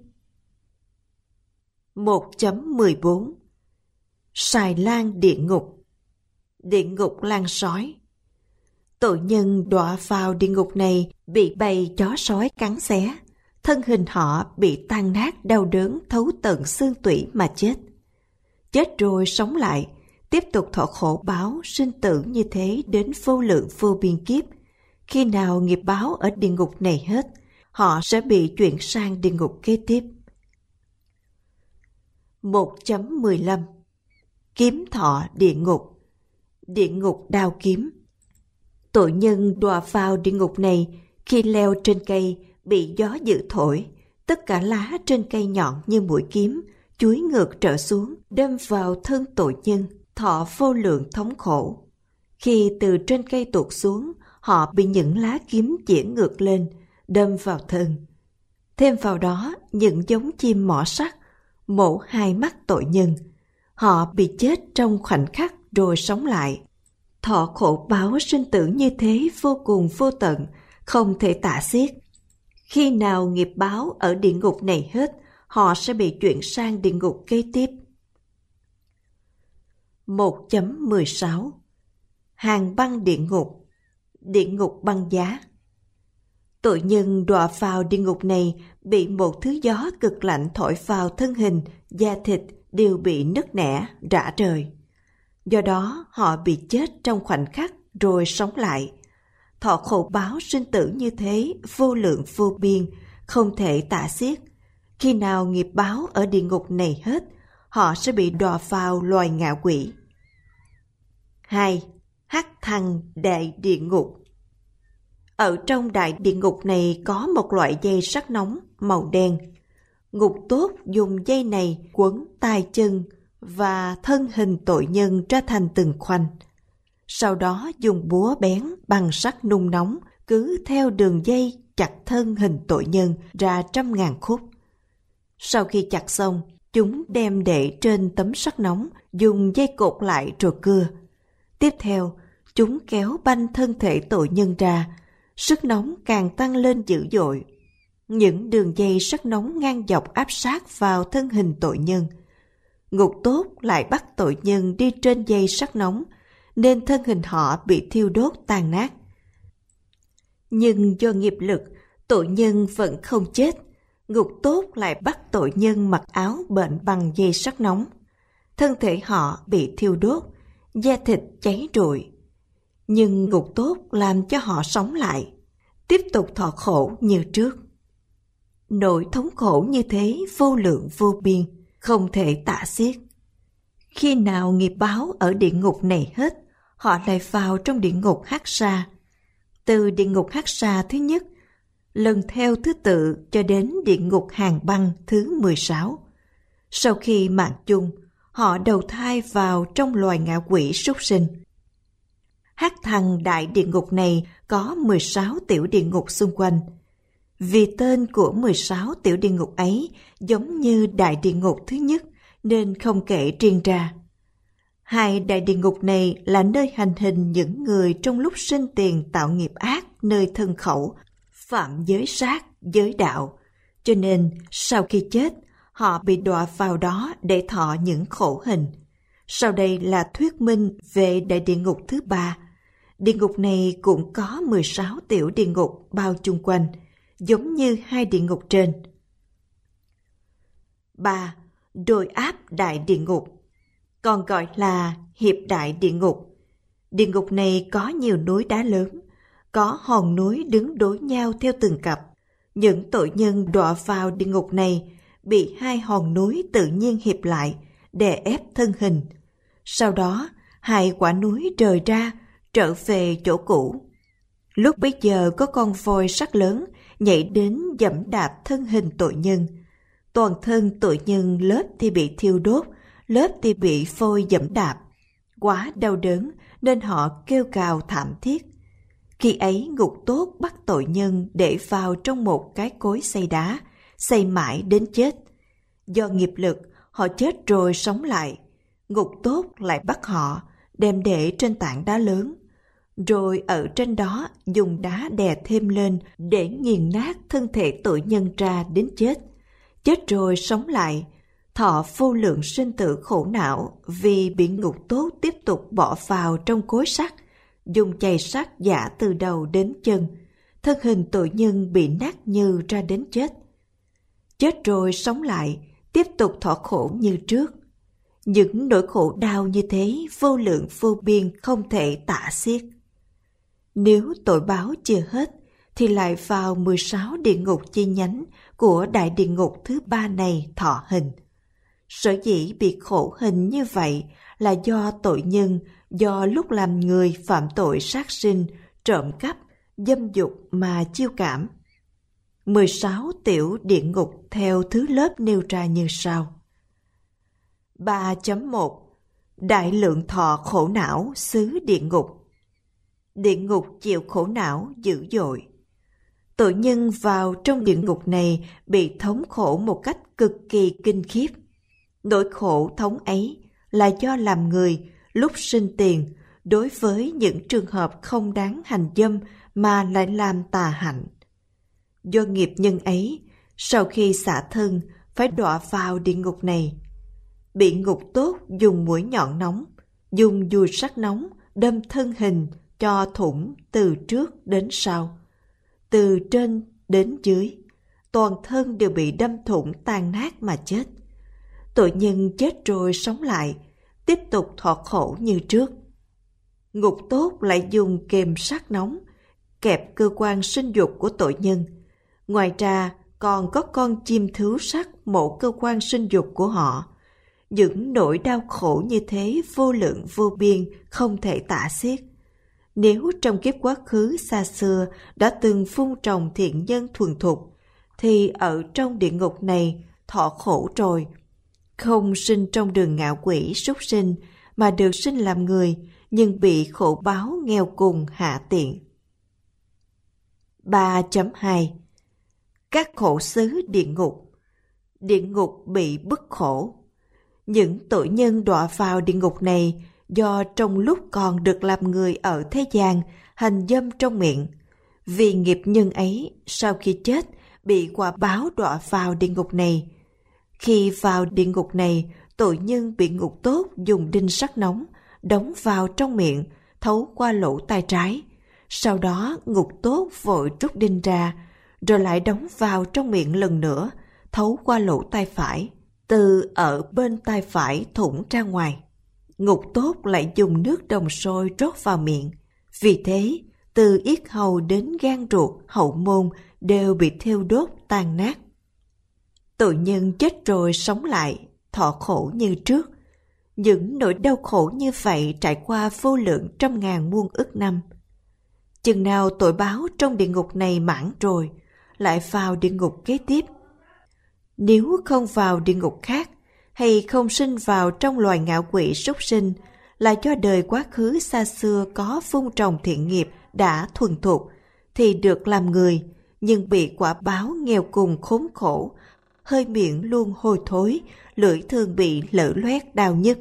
1.14 Xài lang địa ngục. Địa ngục lang sói. Tội nhân đọa vào địa ngục này bị bầy chó sói cắn xé, thân hình họ bị tan nát đau đớn thấu tận xương tủy mà chết. Chết rồi sống lại, tiếp tục thọ khổ báo sinh tử như thế đến vô lượng vô biên kiếp. Khi nào nghiệp báo ở địa ngục này hết, họ sẽ bị chuyển sang địa ngục kế tiếp. 1.15 Kiếm thọ địa ngục. Địa ngục đao kiếm. Tội nhân đọa vào địa ngục này khi leo trên cây bị gió dữ thổi, tất cả lá trên cây nhọn như mũi kiếm, chuối ngược trở xuống, đâm vào thân tội nhân, thọ vô lượng thống khổ. Khi từ trên cây tuột xuống, họ bị những lá kiếm chĩa ngược lên, đâm vào thân. Thêm vào đó, những giống chim mỏ sắt mổ hai mắt tội nhân. Họ bị chết trong khoảnh khắc rồi sống lại. Thọ khổ báo sinh tử như thế vô cùng vô tận, không thể tả xiết. Khi nào nghiệp báo ở địa ngục này hết, họ sẽ bị chuyển sang địa ngục kế tiếp. 1.16 Hàng băng địa ngục. Địa ngục băng giá. Tội nhân đọa vào địa ngục này bị một thứ gió cực lạnh thổi vào thân hình, da thịt đều bị nứt nẻ, rã rời. Do đó họ bị chết trong khoảnh khắc rồi sống lại. Thọ khổ báo sinh tử như thế vô lượng vô biên, không thể tả xiết. Khi nào nghiệp báo ở địa ngục này hết, họ sẽ bị đọa vào loài ngạ quỷ. 2. Hắc thăng đại địa ngục. Ở trong đại địa ngục này có một loại dây sắt nóng màu đen. Ngục tốt dùng dây này quấn tay chân và thân hình tội nhân ra thành từng khoanh. Sau đó dùng búa bén bằng sắt nung nóng cứ theo đường dây chặt thân hình tội nhân ra 100.000 khúc. Sau khi chặt xong, chúng đem để trên tấm sắt nóng, dùng dây cột lại rồi cưa. Tiếp theo, chúng kéo banh thân thể tội nhân ra, sức nóng càng tăng lên dữ dội. Những đường dây sắt nóng ngang dọc áp sát vào thân hình tội nhân. Ngục tốt lại bắt tội nhân đi trên dây sắt nóng, nên thân hình họ bị thiêu đốt tan nát. Nhưng do nghiệp lực, tội nhân vẫn không chết. Ngục tốt lại bắt tội nhân mặc áo bệnh bằng dây sắt nóng. Thân thể họ bị thiêu đốt, da thịt cháy rụi. Nhưng ngục tốt làm cho họ sống lại, tiếp tục thọ khổ như trước. Nỗi thống khổ như thế vô lượng vô biên, không thể tả xiết. Khi nào nghiệp báo ở địa ngục này hết, họ lại vào trong địa ngục Hắc Sa. Từ địa ngục Hắc Sa thứ nhất, lần theo thứ tự cho đến địa ngục Hàn Băng thứ 16. Sau khi mạng chung, họ đầu thai vào trong loài ngạ quỷ súc sinh. Hắc Thằng đại địa ngục này có 16 tiểu địa ngục xung quanh. Vì tên của 16 tiểu địa ngục ấy giống như đại địa ngục thứ nhất nên không kể riêng ra. Hai đại địa ngục này là nơi hành hình những người trong lúc sinh tiền tạo nghiệp ác nơi thân khẩu, phạm giới sát, giới đạo. Cho nên sau khi chết, họ bị đọa vào đó để thọ những khổ hình. Sau đây là thuyết minh về đại địa ngục thứ ba. Địa ngục này cũng có 16 tiểu địa ngục bao chung quanh, giống như hai địa ngục trên. 3. Đồi áp đại địa ngục, còn gọi là hiệp đại địa ngục. Địa ngục này có nhiều núi đá lớn, có hòn núi đứng đối nhau theo từng cặp. Những tội nhân đọa vào địa ngục này bị hai hòn núi tự nhiên hiệp lại, đè ép thân hình. Sau đó, hai quả núi rời ra, trở về chỗ cũ. Lúc bấy giờ có con voi sắt lớn nhảy đến giẫm đạp thân hình tội nhân. Toàn thân tội nhân lớp thì bị thiêu đốt, lớp thì bị phôi giẫm đạp. Quá đau đớn nên họ kêu cào thảm thiết. Khi ấy ngục tốt bắt tội nhân để vào trong một cái cối xay đá, xay mãi đến chết. Do nghiệp lực, họ chết rồi sống lại. Ngục tốt lại bắt họ, đem để trên tảng đá lớn. Rồi ở trên đó dùng đá đè thêm lên để nghiền nát thân thể tội nhân ra đến chết. Chết rồi sống lại, thọ vô lượng sinh tử khổ não vì bị ngục tốt tiếp tục bỏ vào trong cối sắt, dùng chày sắt giã từ đầu đến chân. Thân hình tội nhân bị nát nhừ ra đến chết. Chết rồi sống lại, tiếp tục thọ khổ như trước. Những nỗi khổ đau như thế vô lượng vô biên không thể tả xiết. Nếu tội báo chưa hết, thì lại vào 16 địa ngục chi nhánh của đại địa ngục thứ ba này thọ hình. Sở dĩ bị khổ hình như vậy là do tội nhân do lúc làm người phạm tội sát sinh, trộm cắp, dâm dục mà chiêu cảm. 16 tiểu địa ngục theo thứ lớp nêu ra như sau. 3.1 Đại lượng thọ khổ não xứ địa ngục. Địa ngục chịu khổ não dữ dội. Tội nhân vào trong địa ngục này bị thống khổ một cách cực kỳ kinh khiếp. Nỗi khổ thống ấy là do làm người lúc sinh tiền đối với những trường hợp không đáng hành dâm mà lại làm tà hạnh. Do nghiệp nhân ấy, sau khi xả thân phải đọa vào địa ngục này. Bị ngục tốt dùng mũi nhọn nóng, dùng dùi sắt nóng đâm thân hình cho thủng từ trước đến sau, từ trên đến dưới, toàn thân đều bị đâm thủng tan nát mà chết. Tội nhân chết rồi sống lại, tiếp tục thọ khổ như trước. Ngục tốt lại dùng kềm sắt nóng kẹp cơ quan sinh dục của tội nhân. Ngoài ra còn có con chim thứu sắt mổ cơ quan sinh dục của họ. Những nỗi đau khổ như thế vô lượng vô biên không thể tả xiết. Nếu trong kiếp quá khứ xa xưa đã từng phun trồng thiện nhân thuần thục, thì ở trong địa ngục này thọ khổ rồi. Không sinh trong đường ngạ quỷ súc sinh mà được sinh làm người, nhưng bị khổ báo nghèo cùng hạ tiện. 3.2 Các khổ xứ địa ngục. Địa ngục bị bức khổ. Những tội nhân đọa vào địa ngục này do trong lúc còn được làm người ở thế gian hành dâm trong miệng. Vì nghiệp nhân ấy, sau khi chết bị quả báo đọa vào địa ngục này. Khi vào địa ngục này, tội nhân bị ngục tốt dùng đinh sắt nóng đóng vào trong miệng, thấu qua lỗ tai trái. Sau đó ngục tốt vội rút đinh ra, rồi lại đóng vào trong miệng lần nữa, thấu qua lỗ tai phải, từ ở bên tai phải thủng ra ngoài. Ngục tốt lại dùng nước đồng sôi rót vào miệng. Vì thế, từ yết hầu đến gan ruột, hậu môn đều bị thiêu đốt tan nát. Tội nhân chết rồi sống lại, thọ khổ như trước. Những nỗi đau khổ như vậy trải qua vô lượng trăm ngàn muôn ức năm. Chừng nào tội báo trong địa ngục này mãn rồi, lại vào địa ngục kế tiếp. Nếu không vào địa ngục khác, hay không sinh vào trong loài ngạ quỷ súc sinh, là do đời quá khứ xa xưa có vun trồng thiện nghiệp đã thuần thục, thì được làm người, nhưng bị quả báo nghèo cùng khốn khổ, hơi miệng luôn hôi thối, lưỡi thường bị lở loét đau nhức.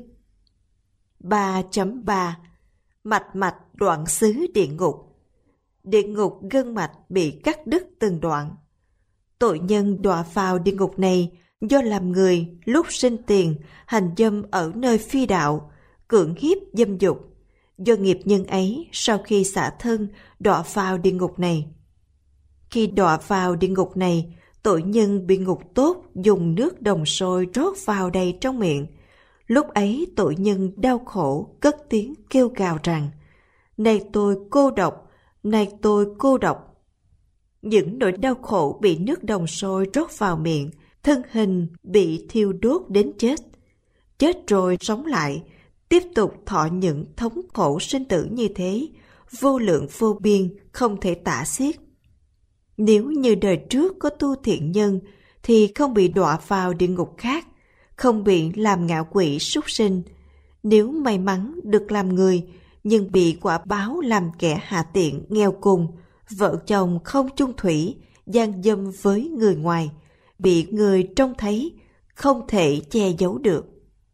3.3 Mạch mạch đoạn xứ địa ngục. Địa ngục gân mạch bị cắt đứt từng đoạn. Tội nhân đọa vào địa ngục này do làm người lúc sinh tiền, hành dâm ở nơi phi đạo, cưỡng hiếp dâm dục. Do nghiệp nhân ấy, sau khi xả thân, đọa vào địa ngục này. Khi đọa vào địa ngục này, tội nhân bị ngục tốt dùng nước đồng sôi rót vào đầy trong miệng. Lúc ấy tội nhân đau khổ, cất tiếng kêu gào rằng: này tôi cô độc, này tôi cô độc. Những nỗi đau khổ bị nước đồng sôi rót vào miệng, thân hình bị thiêu đốt đến chết. Chết rồi sống lại, tiếp tục thọ những thống khổ sinh tử như thế, vô lượng vô biên, không thể tả xiết. Nếu như đời trước có tu thiện nhân, thì không bị đọa vào địa ngục khác, không bị làm ngạ quỷ súc sinh. Nếu may mắn được làm người, nhưng bị quả báo làm kẻ hạ tiện nghèo cùng, vợ chồng không chung thủy, gian dâm với người ngoài, bị người trông thấy, không thể che giấu được.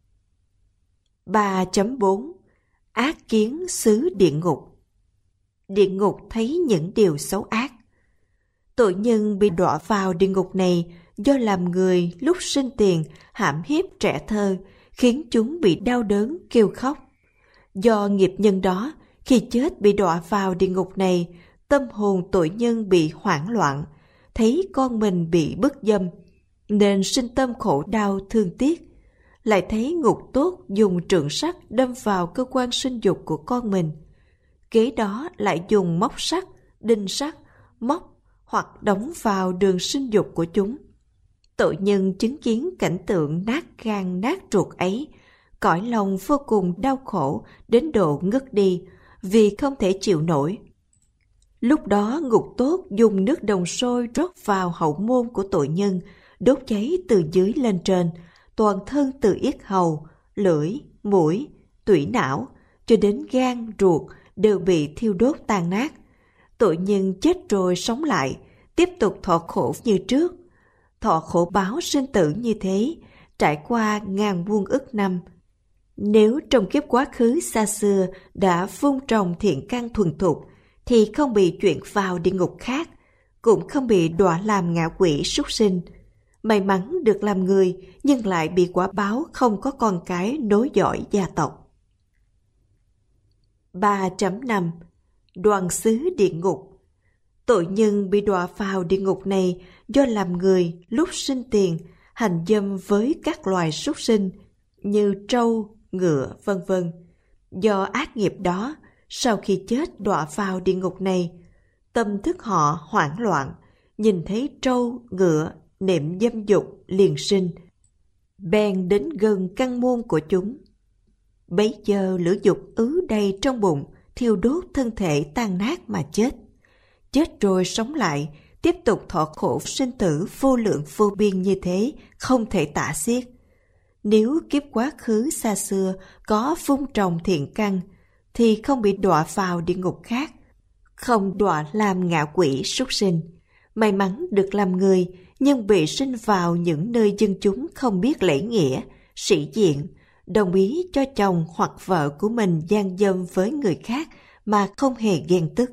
3.4 Ác kiến xứ địa ngục. Địa ngục thấy những điều xấu ác. Tội nhân bị đọa vào địa ngục này do làm người lúc sinh tiền hãm hiếp trẻ thơ, khiến chúng bị đau đớn kêu khóc. Do nghiệp nhân đó, khi chết bị đọa vào địa ngục này, tâm hồn tội nhân bị hoảng loạn, thấy con mình bị bức dâm, nên sinh tâm khổ đau thương tiếc. Lại thấy ngục tốt dùng trượng sắt đâm vào cơ quan sinh dục của con mình. Kế đó lại dùng móc sắt, đinh sắt, móc hoặc đóng vào đường sinh dục của chúng. Tội nhân chứng kiến cảnh tượng nát gan nát ruột ấy, cõi lòng vô cùng đau khổ đến độ ngất đi, vì không thể chịu nổi. Lúc đó ngục tốt dùng nước đồng sôi rót vào hậu môn của tội nhân, đốt cháy từ dưới lên trên, toàn thân từ yết hầu, lưỡi, mũi, tủy não, cho đến gan, ruột đều bị thiêu đốt tan nát. Tội nhân chết rồi sống lại, tiếp tục thọ khổ như trước. Thọ khổ báo sinh tử như thế, trải qua ngàn muôn ức năm. Nếu trong kiếp quá khứ xa xưa đã vun trồng thiện căn thuần thục, thì không bị chuyển vào địa ngục khác, cũng không bị đọa làm ngạ quỷ súc sinh. May mắn được làm người, nhưng lại bị quả báo không có con cái nối dõi gia tộc. 3.5 Đoàn xứ địa ngục. Tội nhân bị đọa vào địa ngục này do làm người lúc sinh tiền, hành dâm với các loài súc sinh như trâu, ngựa, vân vân. Do ác nghiệp đó, sau khi chết đọa vào địa ngục này, tâm thức họ hoảng loạn, nhìn thấy trâu, ngựa, niệm dâm dục liền sinh, bèn đến gần căn môn của chúng. Bấy giờ lửa dục ứ đầy trong bụng, thiêu đốt thân thể tan nát mà chết. Chết rồi sống lại, tiếp tục thọ khổ sinh tử vô lượng vô biên như thế, không thể tả xiết. Nếu kiếp quá khứ xa xưa có vun trồng thiện căn, thì không bị đọa vào địa ngục khác, không đọa làm ngạ quỷ súc sinh. May mắn được làm người, nhưng bị sinh vào những nơi dân chúng không biết lễ nghĩa, sĩ diện, đồng ý cho chồng hoặc vợ của mình gian dâm với người khác mà không hề ghen tức.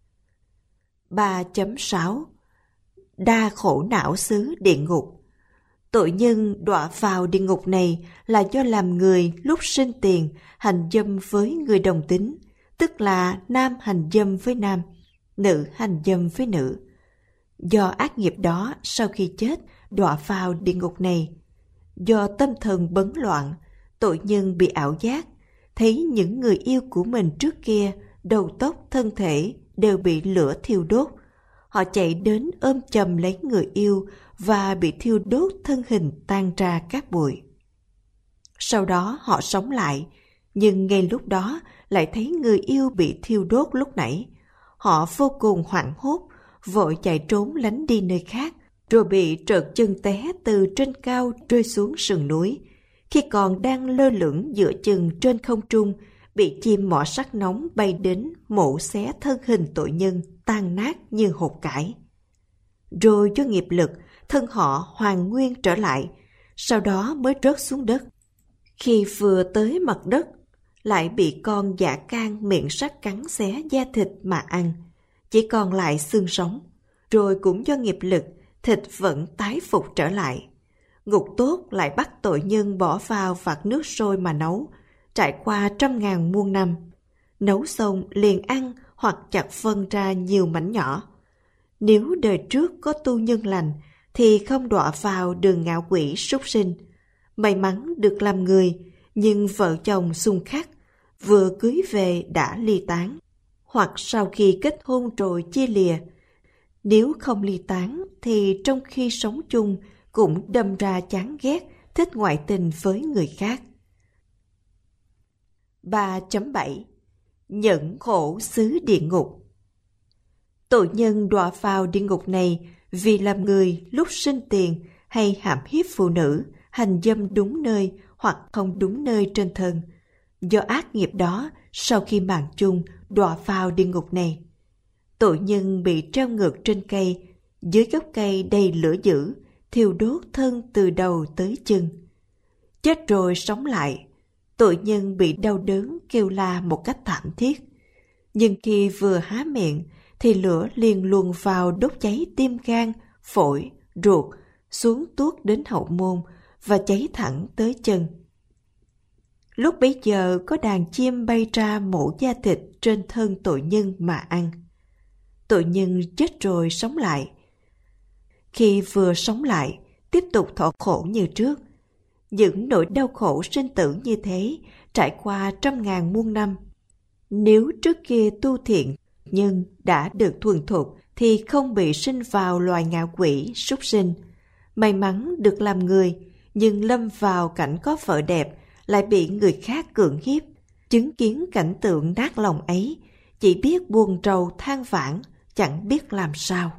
3.6 Đa khổ não xứ địa ngục. Tội nhân đọa vào địa ngục này là do làm người lúc sinh tiền hành dâm với người đồng tính, tức là nam hành dâm với nam, nữ hành dâm với nữ. Do ác nghiệp đó, sau khi chết đọa vào địa ngục này. Do tâm thần bấn loạn, tội nhân bị ảo giác, thấy những người yêu của mình trước kia, đầu tóc thân thể đều bị lửa thiêu đốt. Họ chạy đến ôm chầm lấy người yêu và bị thiêu đốt thân hình tan ra các bụi. Sau đó họ sống lại, nhưng ngay lúc đó lại thấy người yêu bị thiêu đốt lúc nãy. Họ vô cùng hoảng hốt, vội chạy trốn lánh đi nơi khác, rồi bị trợt chân té từ trên cao rơi xuống sườn núi. Khi còn đang lơ lửng giữa chừng trên không trung, bị chim mỏ sắt nóng bay đến mổ xé thân hình tội nhân tan nát như hột cải. Rồi do nghiệp lực, thân họ hoàn nguyên trở lại, sau đó mới rớt xuống đất. Khi vừa tới mặt đất, lại bị con dã can miệng sắt cắn xé da thịt mà ăn, chỉ còn lại xương sống. Rồi cũng do nghiệp lực, thịt vẫn tái phục trở lại. Ngục tốt lại bắt tội nhân bỏ vào vạc nước sôi mà nấu, trải qua 100.000 muôn năm. Nấu xong liền ăn hoặc chặt phân ra nhiều mảnh nhỏ. Nếu đời trước có tu nhân lành thì không đọa vào đường ngạo quỷ súc sinh. May mắn được làm người, nhưng vợ chồng xung khắc, vừa cưới về đã ly tán, hoặc sau khi kết hôn rồi chia lìa. Nếu không ly tán thì trong khi sống chung cũng đâm ra chán ghét, thích ngoại tình với người khác. 3.7 Nhẫn khổ xứ địa ngục. Tội nhân đọa vào địa ngục này vì làm người lúc sinh tiền hay hãm hiếp phụ nữ, hành dâm đúng nơi hoặc không đúng nơi trên thân. Do ác nghiệp đó, sau khi mạng chung đọa vào địa ngục này. Tội nhân bị treo ngược trên cây, dưới gốc cây đầy lửa dữ, thiêu đốt thân từ đầu tới chân. Chết rồi sống lại, tội nhân bị đau đớn kêu la một cách thảm thiết. Nhưng khi vừa há miệng thì lửa liền luồn vào đốt cháy tim gan, phổi, ruột, xuống tuốt đến hậu môn và cháy thẳng tới chân. Lúc bấy giờ có đàn chim bay ra mổ da thịt trên thân tội nhân mà ăn. Tội nhân chết rồi sống lại. Khi vừa sống lại, tiếp tục thọ khổ như trước. Những nỗi đau khổ sinh tử như thế trải qua 100.000 muôn năm. Nếu trước kia tu thiện nhưng đã được thuần thục thì không bị sinh vào loài ngạ quỷ súc sinh. May mắn được làm người, nhưng lâm vào cảnh có vợ đẹp lại bị người khác cưỡng hiếp. Chứng kiến cảnh tượng nát lòng ấy, chỉ biết buồn rầu than vãn, chẳng biết làm sao.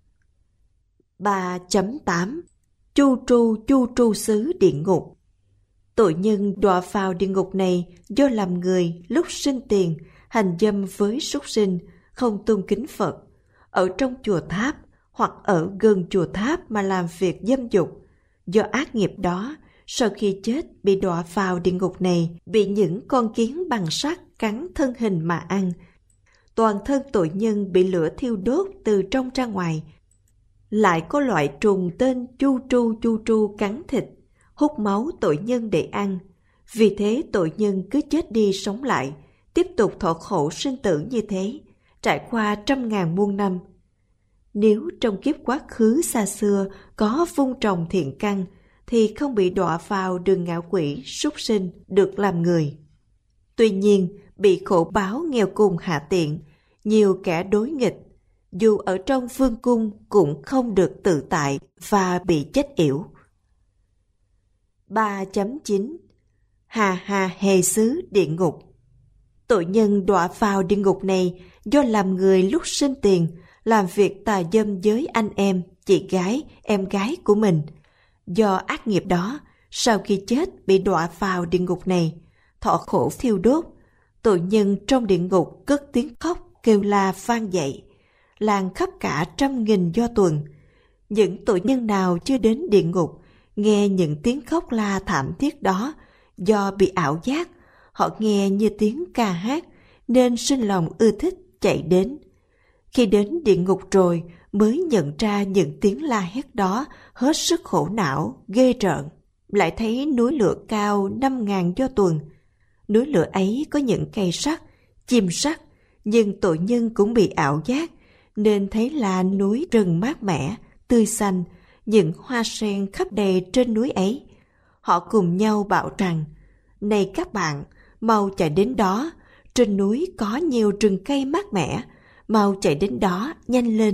3.8 Chu tru xứ địa ngục. Tội nhân đọa vào địa ngục này do làm người lúc sinh tiền, hành dâm với súc sinh, không tôn kính Phật, ở trong chùa tháp hoặc ở gần chùa tháp mà làm việc dâm dục. Do ác nghiệp đó, sau khi chết bị đọa vào địa ngục này, bị những con kiến bằng sắt cắn thân hình mà ăn. Toàn thân tội nhân bị lửa thiêu đốt từ trong ra ngoài. Lại có loại trùng tên chu tru cắn thịt, hút máu tội nhân để ăn. Vì thế tội nhân cứ chết đi sống lại, tiếp tục thọ khổ sinh tử như thế, trải qua 100.000 muôn năm. Nếu trong kiếp quá khứ xa xưa có vun trồng thiện căn, thì không bị đọa vào đường ngạ quỷ súc sinh được làm người. Tuy nhiên, bị khổ báo nghèo cùng hạ tiện, nhiều kẻ đối nghịch, dù ở trong vương cung cũng không được tự tại và bị chết yểu. 3.9 Hà hề xứ địa ngục. Tội nhân đọa vào địa ngục này do làm người lúc sinh tiền, làm việc tà dâm với anh em, chị gái, em gái của mình. Do ác nghiệp đó, sau khi chết bị đọa vào địa ngục này, thọ khổ thiêu đốt. Tội nhân trong địa ngục cất tiếng khóc kêu la vang dậy, lan khắp cả 100.000 do tuần. Những tội nhân nào chưa đến địa ngục nghe những tiếng khóc la thảm thiết đó, do bị ảo giác, họ nghe như tiếng ca hát nên sinh lòng ưa thích chạy đến. Khi đến địa ngục rồi mới nhận ra những tiếng la hét đó hết sức khổ não, ghê rợn. Lại thấy núi lửa cao 5.000 do tuần. Núi lửa ấy có những cây sắt, chim sắt, nhưng tội nhân cũng bị ảo giác nên thấy là núi rừng mát mẻ, tươi xanh, những hoa sen khắp đầy trên núi ấy. Họ cùng nhau bảo rằng: "Này các bạn, mau chạy đến đó, trên núi có nhiều rừng cây mát mẻ, mau chạy đến đó, nhanh lên."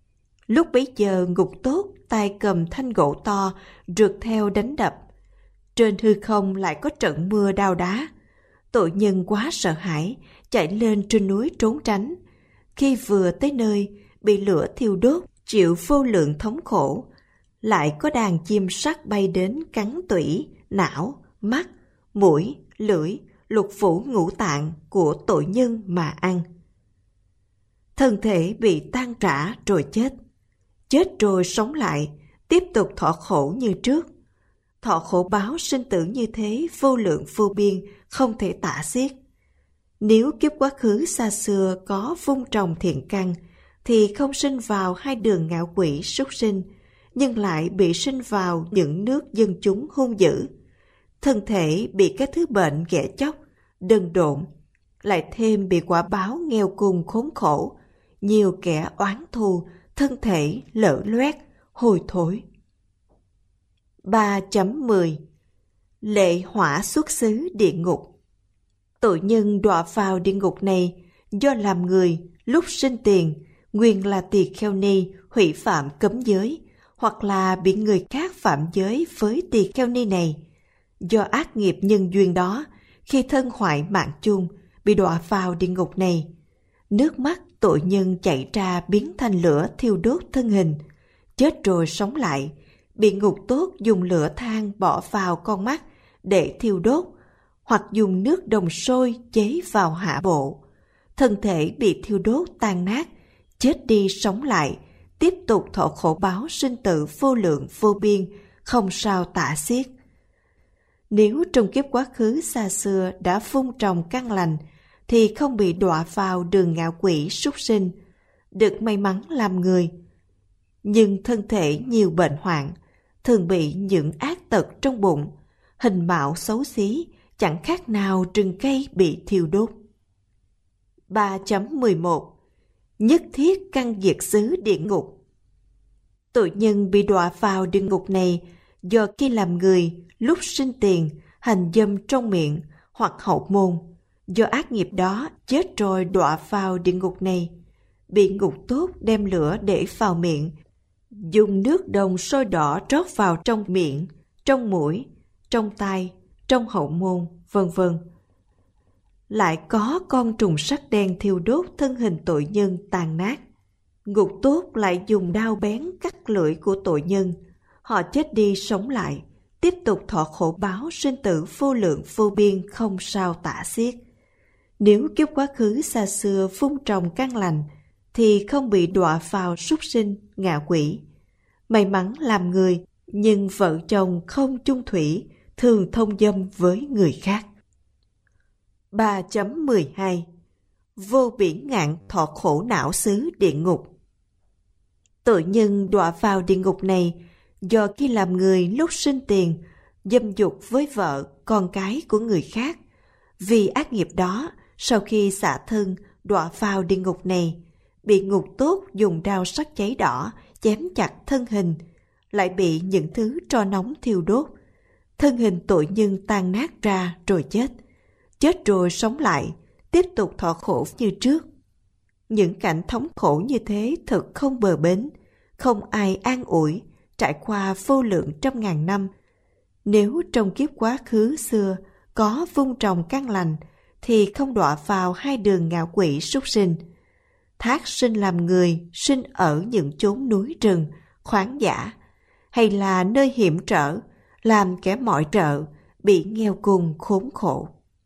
Lúc bấy giờ ngục tốt tay cầm thanh gỗ to rượt theo đánh đập. Trên hư không lại có trận mưa đao đá. Tội nhân quá sợ hãi, chạy lên trên núi trốn tránh. Khi vừa tới nơi, bị lửa thiêu đốt, chịu vô lượng thống khổ. Lại có đàn chim sắt bay đến cắn tủy, não, mắt, mũi, lưỡi, lục phủ ngũ tạng của tội nhân mà ăn. Thân thể bị tan rã rồi chết. Chết rồi sống lại, tiếp tục thọ khổ như trước. Thọ khổ báo sinh tử như thế vô lượng vô biên, không thể tả xiết. Nếu kiếp quá khứ xa xưa có vun trồng thiện căn, thì không sinh vào hai đường ngạo quỷ súc sinh, nhưng lại bị sinh vào những nước dân chúng hung dữ. Thân thể bị các thứ bệnh ghẻ chóc, đần độn, lại thêm bị quả báo nghèo cùng khốn khổ, nhiều kẻ oán thù, thân thể lở loét, hôi thối. 3.10 Lệ hỏa xuất xứ địa ngục. Tội nhân đọa vào địa ngục này do làm người lúc sinh tiền, nguyên là tỳ kheo ni hủy phạm cấm giới, hoặc là bị người khác phạm giới với tỳ kheo ni này. Do ác nghiệp nhân duyên đó, khi thân hoại mạng chung, bị đọa vào địa ngục này. Nước mắt tội nhân chảy ra biến thành lửa thiêu đốt thân hình. Chết rồi sống lại, bị ngục tốt dùng lửa than bỏ vào con mắt để thiêu đốt, hoặc dùng nước đồng sôi chế vào hạ bộ. Thân thể bị thiêu đốt tan nát, chết đi sống lại, tiếp tục thọ khổ báo sinh tử vô lượng vô biên, không sao tả xiết. Nếu trong kiếp quá khứ xa xưa đã vun trồng căn lành, thì không bị đọa vào đường ngạo quỷ súc sinh, được may mắn làm người. Nhưng thân thể nhiều bệnh hoạn, thường bị những ác tật trong bụng, hình mạo xấu xí, chẳng khác nào rừng cây bị thiêu đốt. 3.11 Nhất thiết căn diệt xứ địa ngục. Tội nhân bị đọa vào địa ngục này do khi làm người lúc sinh tiền, hành dâm trong miệng hoặc hậu môn. Do ác nghiệp đó chết rồi đọa vào địa ngục này, bị ngục tốt đem lửa để vào miệng, dùng nước đồng sôi đỏ trót vào trong miệng, trong mũi, trong tai, trong hậu môn, vân vân. Lại có con trùng sắt đen thiêu đốt thân hình tội nhân tàn nát. Ngục tốt lại dùng đao bén cắt lưỡi của tội nhân. Họ chết đi sống lại, tiếp tục thọ khổ báo sinh tử vô lượng vô biên, không sao tả xiết. Nếu kiếp quá khứ xa xưa vun trồng căn lành, thì không bị đọa vào súc sinh, ngạ quỷ. May mắn làm người, nhưng vợ chồng không chung thủy, thường thông dâm với người khác. 3.12 Vô bỉ ngạn thọ khổ não xứ địa ngục. Tội nhân đọa vào địa ngục này do khi làm người lúc sinh tiền, dâm dục với vợ, con cái của người khác. Vì ác nghiệp đó, sau khi xả thân đọa vào địa ngục này, bị ngục tốt dùng đao sắc cháy đỏ chém chặt thân hình, lại bị những thứ tro nóng thiêu đốt. Thân hình tội nhân tan nát ra rồi chết. Chết rồi sống lại, tiếp tục thọ khổ như trước. Những cảnh thống khổ như thế thật không bờ bến, không ai an ủi, trải qua vô lượng trăm ngàn năm. Nếu trong kiếp quá khứ xưa có vun trồng căn lành, thì không đọa vào hai đường ngạo quỷ súc sinh. Thác sinh làm người, sinh ở những chốn núi rừng, khoáng dã, hay là nơi hiểm trở, làm kẻ mọi trợ, bị nghèo cùng khốn khổ.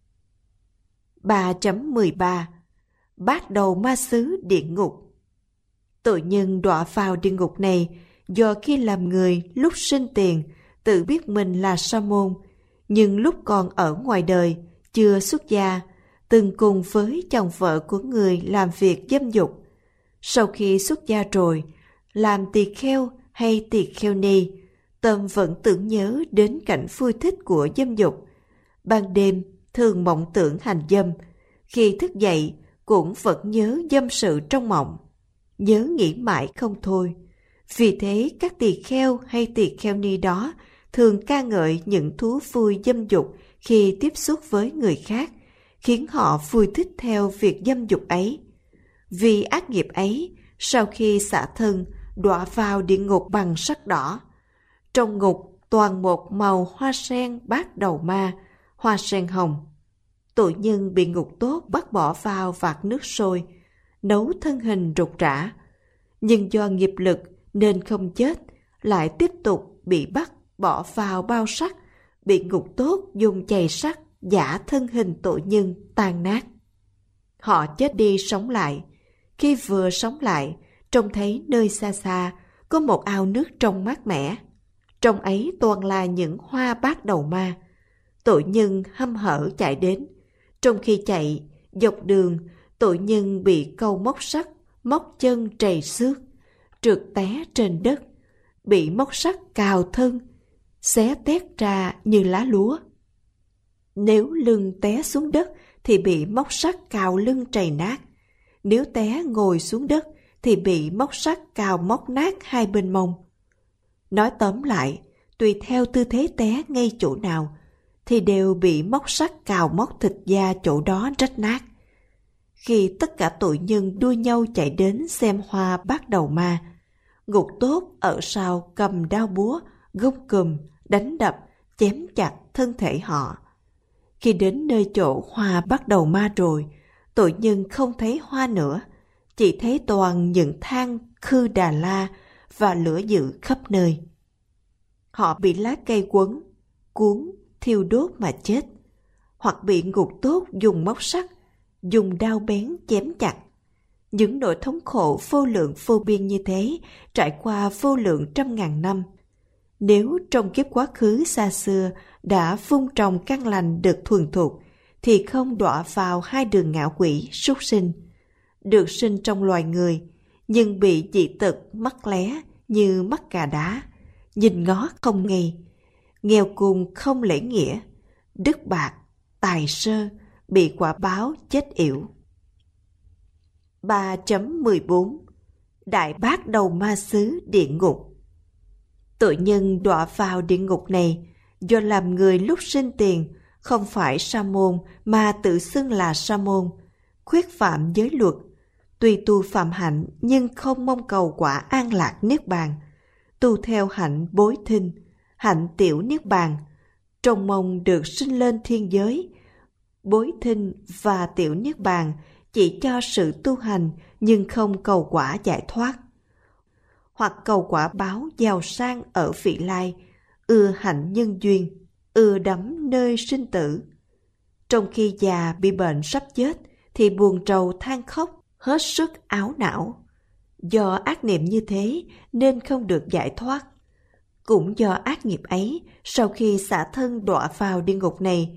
3.13 Bát đầu ma xứ địa ngục. Tội nhân đọa vào địa ngục này do khi làm người lúc sinh tiền, tự biết mình là sa môn, nhưng lúc còn ở ngoài đời, chưa xuất gia, từng cùng với chồng vợ của người làm việc dâm dục. Sau khi xuất gia rồi, làm tỳ kheo hay tỳ kheo ni, tâm vẫn tưởng nhớ đến cảnh vui thích của dâm dục. Ban đêm thường mộng tưởng hành dâm, khi thức dậy cũng vẫn nhớ dâm sự trong mộng, nhớ nghĩ mãi không thôi. Vì thế các tỳ kheo hay tỳ kheo ni đó thường ca ngợi những thú vui dâm dục khi tiếp xúc với người khác, khiến họ vui thích theo việc dâm dục ấy. Vì ác nghiệp ấy, sau khi xả thân, đọa vào địa ngục bằng sắt đỏ. Trong ngục, toàn một màu hoa sen bát đầu ma, hoa sen hồng. Tội nhân bị ngục tốt bắt bỏ vào vạc nước sôi, nấu thân hình rục rã. Nhưng do nghiệp lực nên không chết, lại tiếp tục bị bắt bỏ vào bao sắt, bị ngục tốt dùng chày sắt giả thân hình tội nhân tan nát. Họ chết đi sống lại. Khi vừa sống lại, trông thấy nơi xa xa có một ao nước trong mát mẻ. Trong ấy toàn là những hoa bát đầu ma. Tội nhân hăm hở chạy đến. Trong khi chạy, dọc đường, tội nhân bị câu móc sắt, móc chân trầy xước, trượt té trên đất, bị móc sắt cào thân, xé tét ra như lá lúa. Nếu lưng té xuống đất thì bị móc sắt cào lưng trầy nát. Nếu té ngồi xuống đất thì bị móc sắt cào móc nát hai bên mông. Nói tóm lại, tùy theo tư thế té ngay chỗ nào, thì đều bị móc sắt cào móc thịt da chỗ đó rách nát. Khi tất cả tội nhân đua nhau chạy đến xem hoa bát đầu ma, ngục tốt ở sau cầm đao búa, gông cùm, đánh đập, chém chặt thân thể họ. Khi đến nơi chỗ hoa bát đầu ma rồi, tội nhân không thấy hoa nữa, chỉ thấy toàn những than khư Đà La và lửa dữ khắp nơi. Họ bị lá cây quấn, cuốn, thiêu đốt mà chết, hoặc bị ngục tốt dùng móc sắt, dùng đao bén chém chặt. Những nỗi thống khổ vô lượng vô biên như thế trải qua vô lượng trăm ngàn năm. Nếu trong kiếp quá khứ xa xưa đã vun trồng căn lành được thuần thục, thì không đọa vào hai đường ngạ quỷ súc sinh, được sinh trong loài người, nhưng bị dị tật mắt lé như mắt gà đá, nhìn ngó không ngay, nghèo cùng không lễ nghĩa, đức bạc, tài sơ, bị quả báo chết yểu. 3.14 Đại bát đầu ma xứ địa ngục. Tội nhân đọa vào địa ngục này do làm người lúc sinh tiền không phải sa môn mà tự xưng là sa môn, khuyết phạm giới luật, tuy tu phạm hạnh nhưng không mong cầu quả an lạc niết bàn, tu theo hạnh bối thinh, hạnh tiểu niết bàn, trông mong được sinh lên thiên giới. Bối thinh và tiểu niết bàn chỉ cho sự tu hành nhưng không cầu quả giải thoát, hoặc cầu quả báo giàu sang ở vị lai, ưa hạnh nhân duyên, ưa đắm nơi sinh tử. Trong khi già bị bệnh sắp chết thì buồn rầu than khóc, hết sức áo não. Do ác niệm như thế nên không được giải thoát. Cũng do ác nghiệp ấy, sau khi xả thân đọa vào địa ngục này,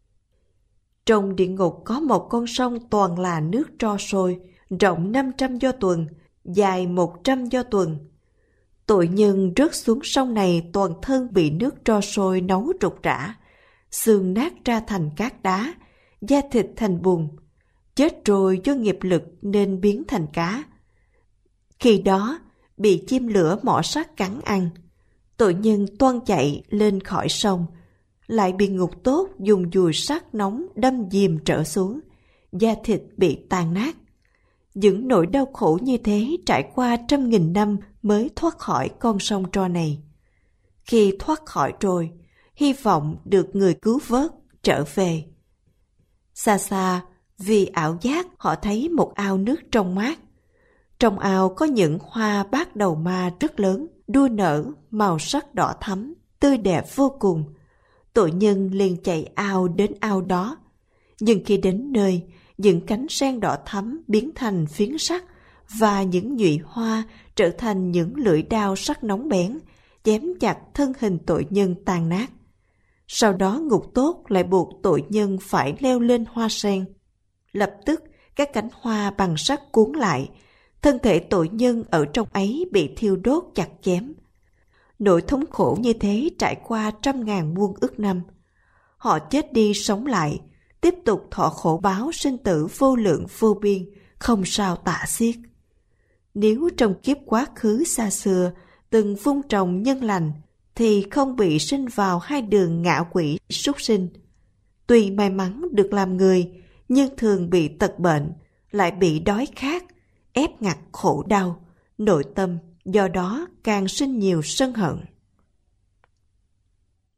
trong địa ngục có một con sông toàn là nước tro sôi, rộng 500 do tuần, dài 100 do tuần. Tội nhân rớt xuống sông này toàn thân bị nước tro sôi nấu rục rã, xương nát ra thành cát đá, da thịt thành bùn. Chết rồi do nghiệp lực nên biến thành cá. Khi đó bị chim lửa mỏ sắt cắn ăn. Tội nhân toan chạy lên khỏi sông, lại bị ngục tốt dùng dùi sắt nóng đâm dìm trở xuống, da thịt bị tan nát. Những nỗi đau khổ như thế trải qua trăm nghìn năm mới thoát khỏi con sông tro này. Khi thoát khỏi rồi, hy vọng được người cứu vớt trở về. Xa xa, vì ảo giác họ thấy một ao nước trong mát. Trong ao có những hoa bát đầu ma rất lớn, đua nở, màu sắc đỏ thắm, tươi đẹp vô cùng. Tội nhân liền chạy ao đến ao đó. Nhưng khi đến nơi, những cánh sen đỏ thắm biến thành phiến sắt và những nhụy hoa trở thành những lưỡi đao sắc nóng bén, chém chặt thân hình tội nhân tan nát. Sau đó ngục tốt lại buộc tội nhân phải leo lên hoa sen. Lập tức các cánh hoa bằng sắt cuốn lại, thân thể tội nhân ở trong ấy bị thiêu đốt chặt chém. Nỗi thống khổ như thế trải qua trăm ngàn muôn ức năm. Họ chết đi sống lại, tiếp tục thọ khổ báo sinh tử vô lượng vô biên, không sao tả xiết. Nếu trong kiếp quá khứ xa xưa từng vun trồng nhân lành, thì không bị sinh vào hai đường ngạ quỷ súc sinh. Tuy may mắn được làm người, nhưng thường bị tật bệnh, lại bị đói khát, ép ngặt khổ đau, nội tâm do đó càng sinh nhiều sân hận.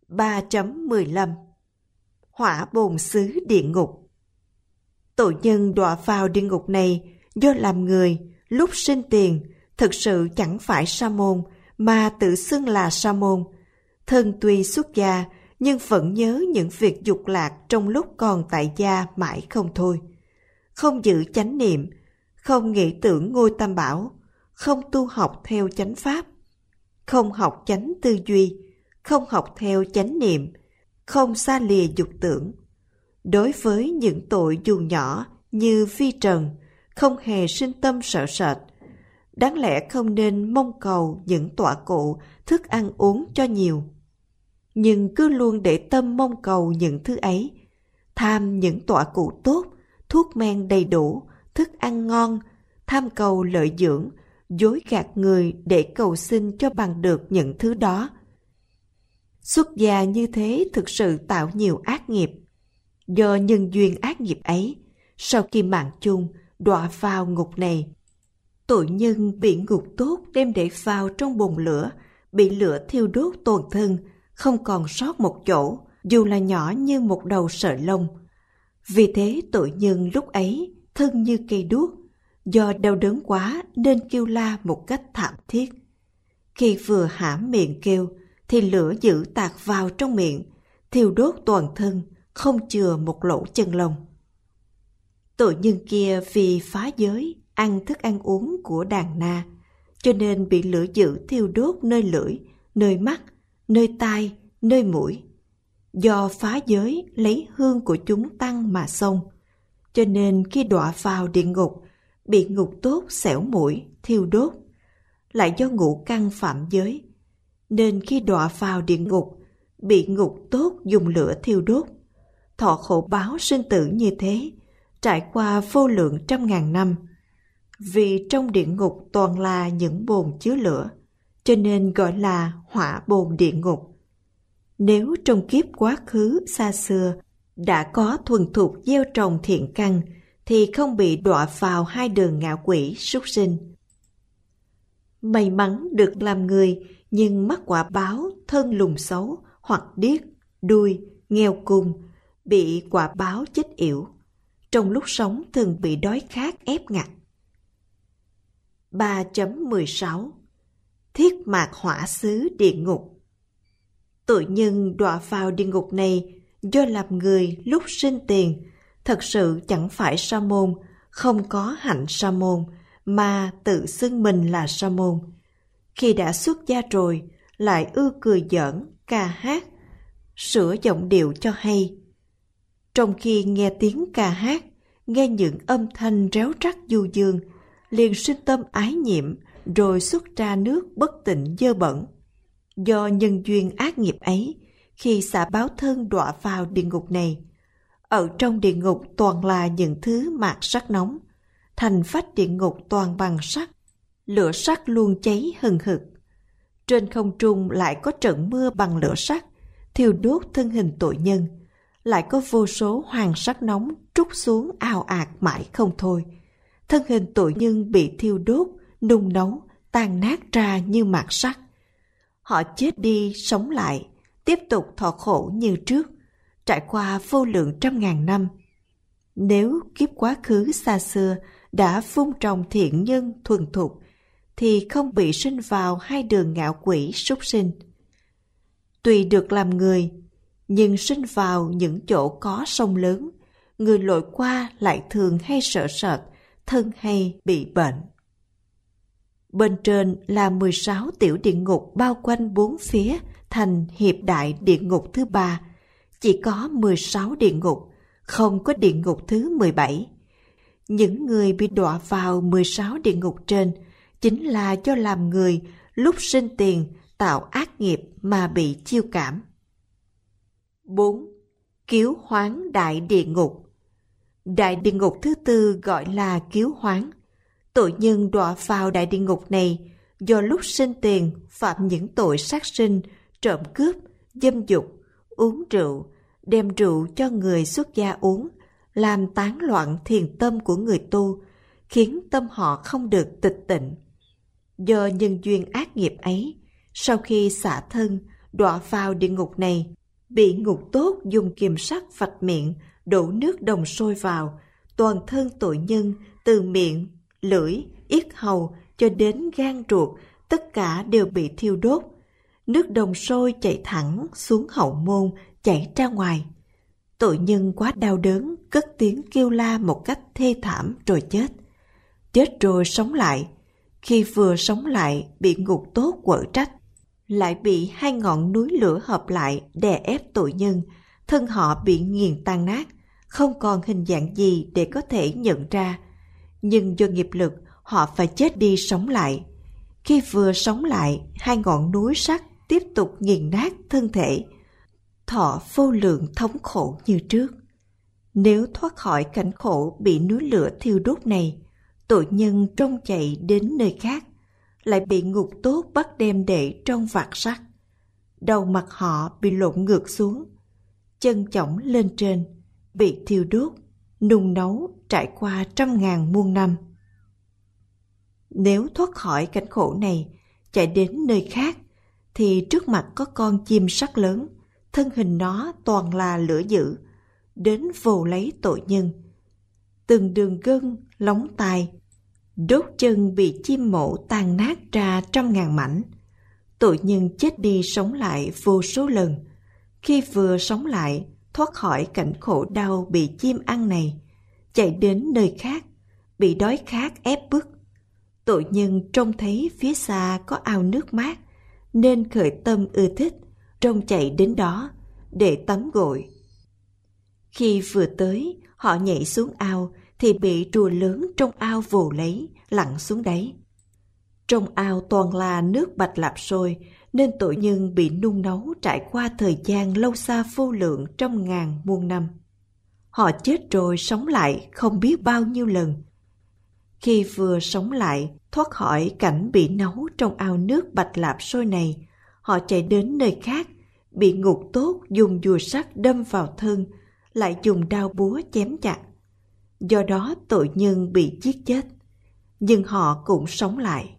3.15 Hỏa bồn xứ địa ngục. Tội nhân đọa vào địa ngục này do làm người lúc sinh tiền thực sự chẳng phải sa môn mà tự xưng là sa môn. Thân tuy xuất gia nhưng vẫn nhớ những việc dục lạc trong lúc còn tại gia mãi không thôi. Không giữ chánh niệm, không nghĩ tưởng ngôi tam bảo, không tu học theo chánh pháp, không học chánh tư duy, không học theo chánh niệm, không xa lìa dục tưởng. Đối với những tội dù nhỏ như vi trần, không hề sinh tâm sợ sệt. Đáng lẽ không nên mong cầu những tọa cụ, thức ăn uống cho nhiều. Nhưng cứ luôn để tâm mong cầu những thứ ấy, tham những tọa cụ tốt, thuốc men đầy đủ, thức ăn ngon, tham cầu lợi dưỡng, dối gạt người để cầu xin cho bằng được những thứ đó. Xuất gia như thế thực sự tạo nhiều ác nghiệp. Do nhân duyên ác nghiệp ấy, sau khi mạng chung đọa vào ngục này, tội nhân bị ngục tốt đem để vào trong bồn lửa, bị lửa thiêu đốt toàn thân, không còn sót một chỗ, dù là nhỏ như một đầu sợi lông. Vì thế tội nhân lúc ấy thân như cây đuốc, do đau đớn quá nên kêu la một cách thảm thiết. Khi vừa hãm miệng kêu, thì lửa dữ tạt vào trong miệng, thiêu đốt toàn thân, không chừa một lỗ chân lông. Tội nhân kia vì phá giới, ăn thức ăn uống của đàn na, cho nên bị lửa dữ thiêu đốt nơi lưỡi, nơi mắt, nơi tai, nơi mũi. Do phá giới lấy hương của chúng tăng mà xông, cho nên khi đọa vào địa ngục, bị ngục tốt xẻo mũi, thiêu đốt. Lại do ngũ căn phạm giới, nên khi đọa vào địa ngục, bị ngục tốt dùng lửa thiêu đốt. Thọ khổ báo sinh tử như thế, trải qua vô lượng trăm ngàn năm. Vì trong địa ngục toàn là những bồn chứa lửa, cho nên gọi là hỏa bồn địa ngục. Nếu trong kiếp quá khứ xa xưa đã có thuần thục gieo trồng thiện căn, thì không bị đọa vào hai đường ngạ quỷ súc sinh. May mắn được làm người nhưng mắc quả báo thân lùn xấu hoặc điếc, đuôi, nghèo cùng, bị quả báo chết yểu. Trong lúc sống thường bị đói khát ép ngặt. 3.16 Thiết mạc hỏa xứ địa ngục. Tội nhân đọa vào địa ngục này do làm người lúc sinh tiền, thật sự chẳng phải sa môn, không có hạnh sa môn, mà tự xưng mình là sa môn. Khi đã xuất gia rồi, lại ưa cười giỡn, ca hát, sửa giọng điệu cho hay. Trong khi nghe tiếng ca hát, nghe những âm thanh réo rắt du dương, liền sinh tâm ái nhiệm, rồi xuất ra nước bất tịnh dơ bẩn. Do nhân duyên ác nghiệp ấy, khi xả báo thân đọa vào địa ngục này, ở trong địa ngục toàn là những thứ mạt sắc nóng, thành phách địa ngục toàn bằng sắt, lửa sắt luôn cháy hừng hực. Trên không trung lại có trận mưa bằng lửa sắt, thiêu đốt thân hình tội nhân, lại có vô số hoàng sắt nóng trút xuống ào ạt mãi không thôi. Thân hình tội nhân bị thiêu đốt, nung nấu, tan nát ra như mạt sắt. Họ chết đi sống lại, tiếp tục thọ khổ như trước, trải qua vô lượng trăm ngàn năm. Nếu kiếp quá khứ xa xưa đã vun trồng thiện nhân thuần thục, thì không bị sinh vào hai đường ngạ quỷ súc sinh. Tuy được làm người, nhưng sinh vào những chỗ có sông lớn, người lội qua lại thường hay sợ sệt, thân hay bị bệnh. Bên trên là 16 tiểu địa ngục bao quanh bốn phía thành hiệp đại địa ngục thứ 3. Chỉ có 16 địa ngục, không có địa ngục thứ 17. Những người bị đọa vào 16 địa ngục trên chính là do làm người lúc sinh tiền tạo ác nghiệp mà bị chiêu cảm. 4. Kiếu hoán đại địa ngục. Đại địa ngục thứ 4 gọi là kiếu hoán. Tội nhân đọa vào đại địa ngục này do lúc sinh tiền phạm những tội sát sinh, trộm cướp, dâm dục, uống rượu, đem rượu cho người xuất gia uống, làm tán loạn thiền tâm của người tu, khiến tâm họ không được tịch tịnh. Do nhân duyên ác nghiệp ấy, sau khi xả thân, đọa vào địa ngục này, bị ngục tốt dùng kìm sắt vạch miệng, đổ nước đồng sôi vào, toàn thân tội nhân từ miệng, lưỡi, yết hầu cho đến gan ruột, tất cả đều bị thiêu đốt. Nước đồng sôi chảy thẳng xuống hậu môn, chảy ra ngoài. Tội nhân quá đau đớn, cất tiếng kêu la một cách thê thảm rồi chết. Chết rồi sống lại. Khi vừa sống lại bị ngục tốt quở trách, lại bị 2 ngọn núi lửa hợp lại đè ép tội nhân. Thân họ bị nghiền tan nát, không còn hình dạng gì để có thể nhận ra. Nhưng do nghiệp lực, họ phải chết đi sống lại. Khi vừa sống lại, 2 ngọn núi sắt tiếp tục nghiền nát thân thể. Thọ vô lượng thống khổ như trước. Nếu thoát khỏi cảnh khổ bị núi lửa thiêu đốt này, tội nhân trông chạy đến nơi khác, lại bị ngục tốt bắt đem để trong vạc sắt. Đầu mặt họ bị lộn ngược xuống, chân chỏng lên trên, bị thiêu đốt, nung nấu trải qua 100.000 muôn năm. Nếu thoát khỏi cảnh khổ này, chạy đến nơi khác, thì trước mặt có con chim sắt lớn, thân hình nó toàn là lửa dữ, đến vồ lấy tội nhân. Từng đường gân, lóng tai, đốt chân bị chim mổ tan nát ra 100.000 mảnh. Tội nhân chết đi sống lại vô số lần. Khi vừa sống lại, thoát khỏi cảnh khổ đau bị chim ăn này, chạy đến nơi khác, bị đói khát ép bức. Tội nhân trông thấy phía xa có ao nước mát, nên khởi tâm ưa thích, trông chạy đến đó để tắm gội. Khi vừa tới, họ nhảy xuống ao thì bị rùa lớn trong ao vồ lấy, lặn xuống đáy. Trong ao toàn là nước bạch lạp sôi, nên tội nhân bị nung nấu trải qua thời gian lâu xa vô lượng 100.000 muôn năm. Họ chết rồi sống lại không biết bao nhiêu lần. Khi vừa sống lại, thoát khỏi cảnh bị nấu trong ao nước bạch lạp sôi này, họ chạy đến nơi khác, bị ngục tốt dùng dùi sắt đâm vào thân, lại dùng đao búa chém chặt. Do đó tội nhân bị giết chết, nhưng họ cũng sống lại.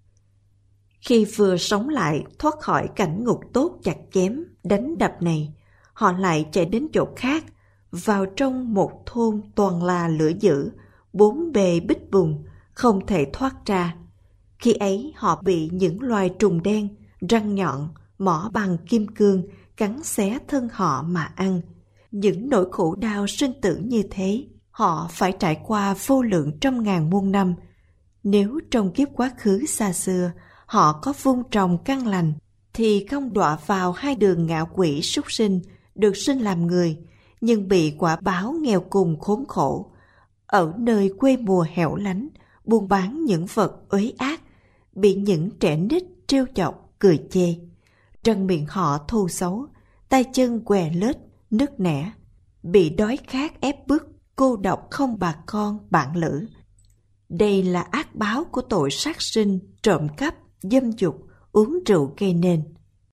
Khi vừa sống lại, thoát khỏi cảnh ngục tốt chặt chém, đánh đập này, họ lại chạy đến chỗ khác, vào trong một thôn toàn là lửa dữ, 4 bề bích bùng, không thể thoát ra. Khi ấy họ bị những loài trùng đen, răng nhọn, mỏ bằng kim cương, cắn xé thân họ mà ăn. Những nỗi khổ đau sinh tử như thế, họ phải trải qua vô lượng 100.000 muôn năm. Nếu trong kiếp quá khứ xa xưa, họ có vun trồng căn lành, thì không đọa vào 2 đường ngạ quỷ súc sinh, được sinh làm người, nhưng bị quả báo nghèo cùng khốn khổ. Ở nơi quê mùa hẻo lánh, buôn bán những vật uế ác, bị những trẻ nít trêu chọc, cười chê. Răng miệng họ thô xấu, tay chân què lết, nứt nẻ, bị đói khát ép bức, cô độc không bà con, bạn lữ. Đây là ác báo của tội sát sinh, trộm cắp, dâm dục, uống rượu gây nên.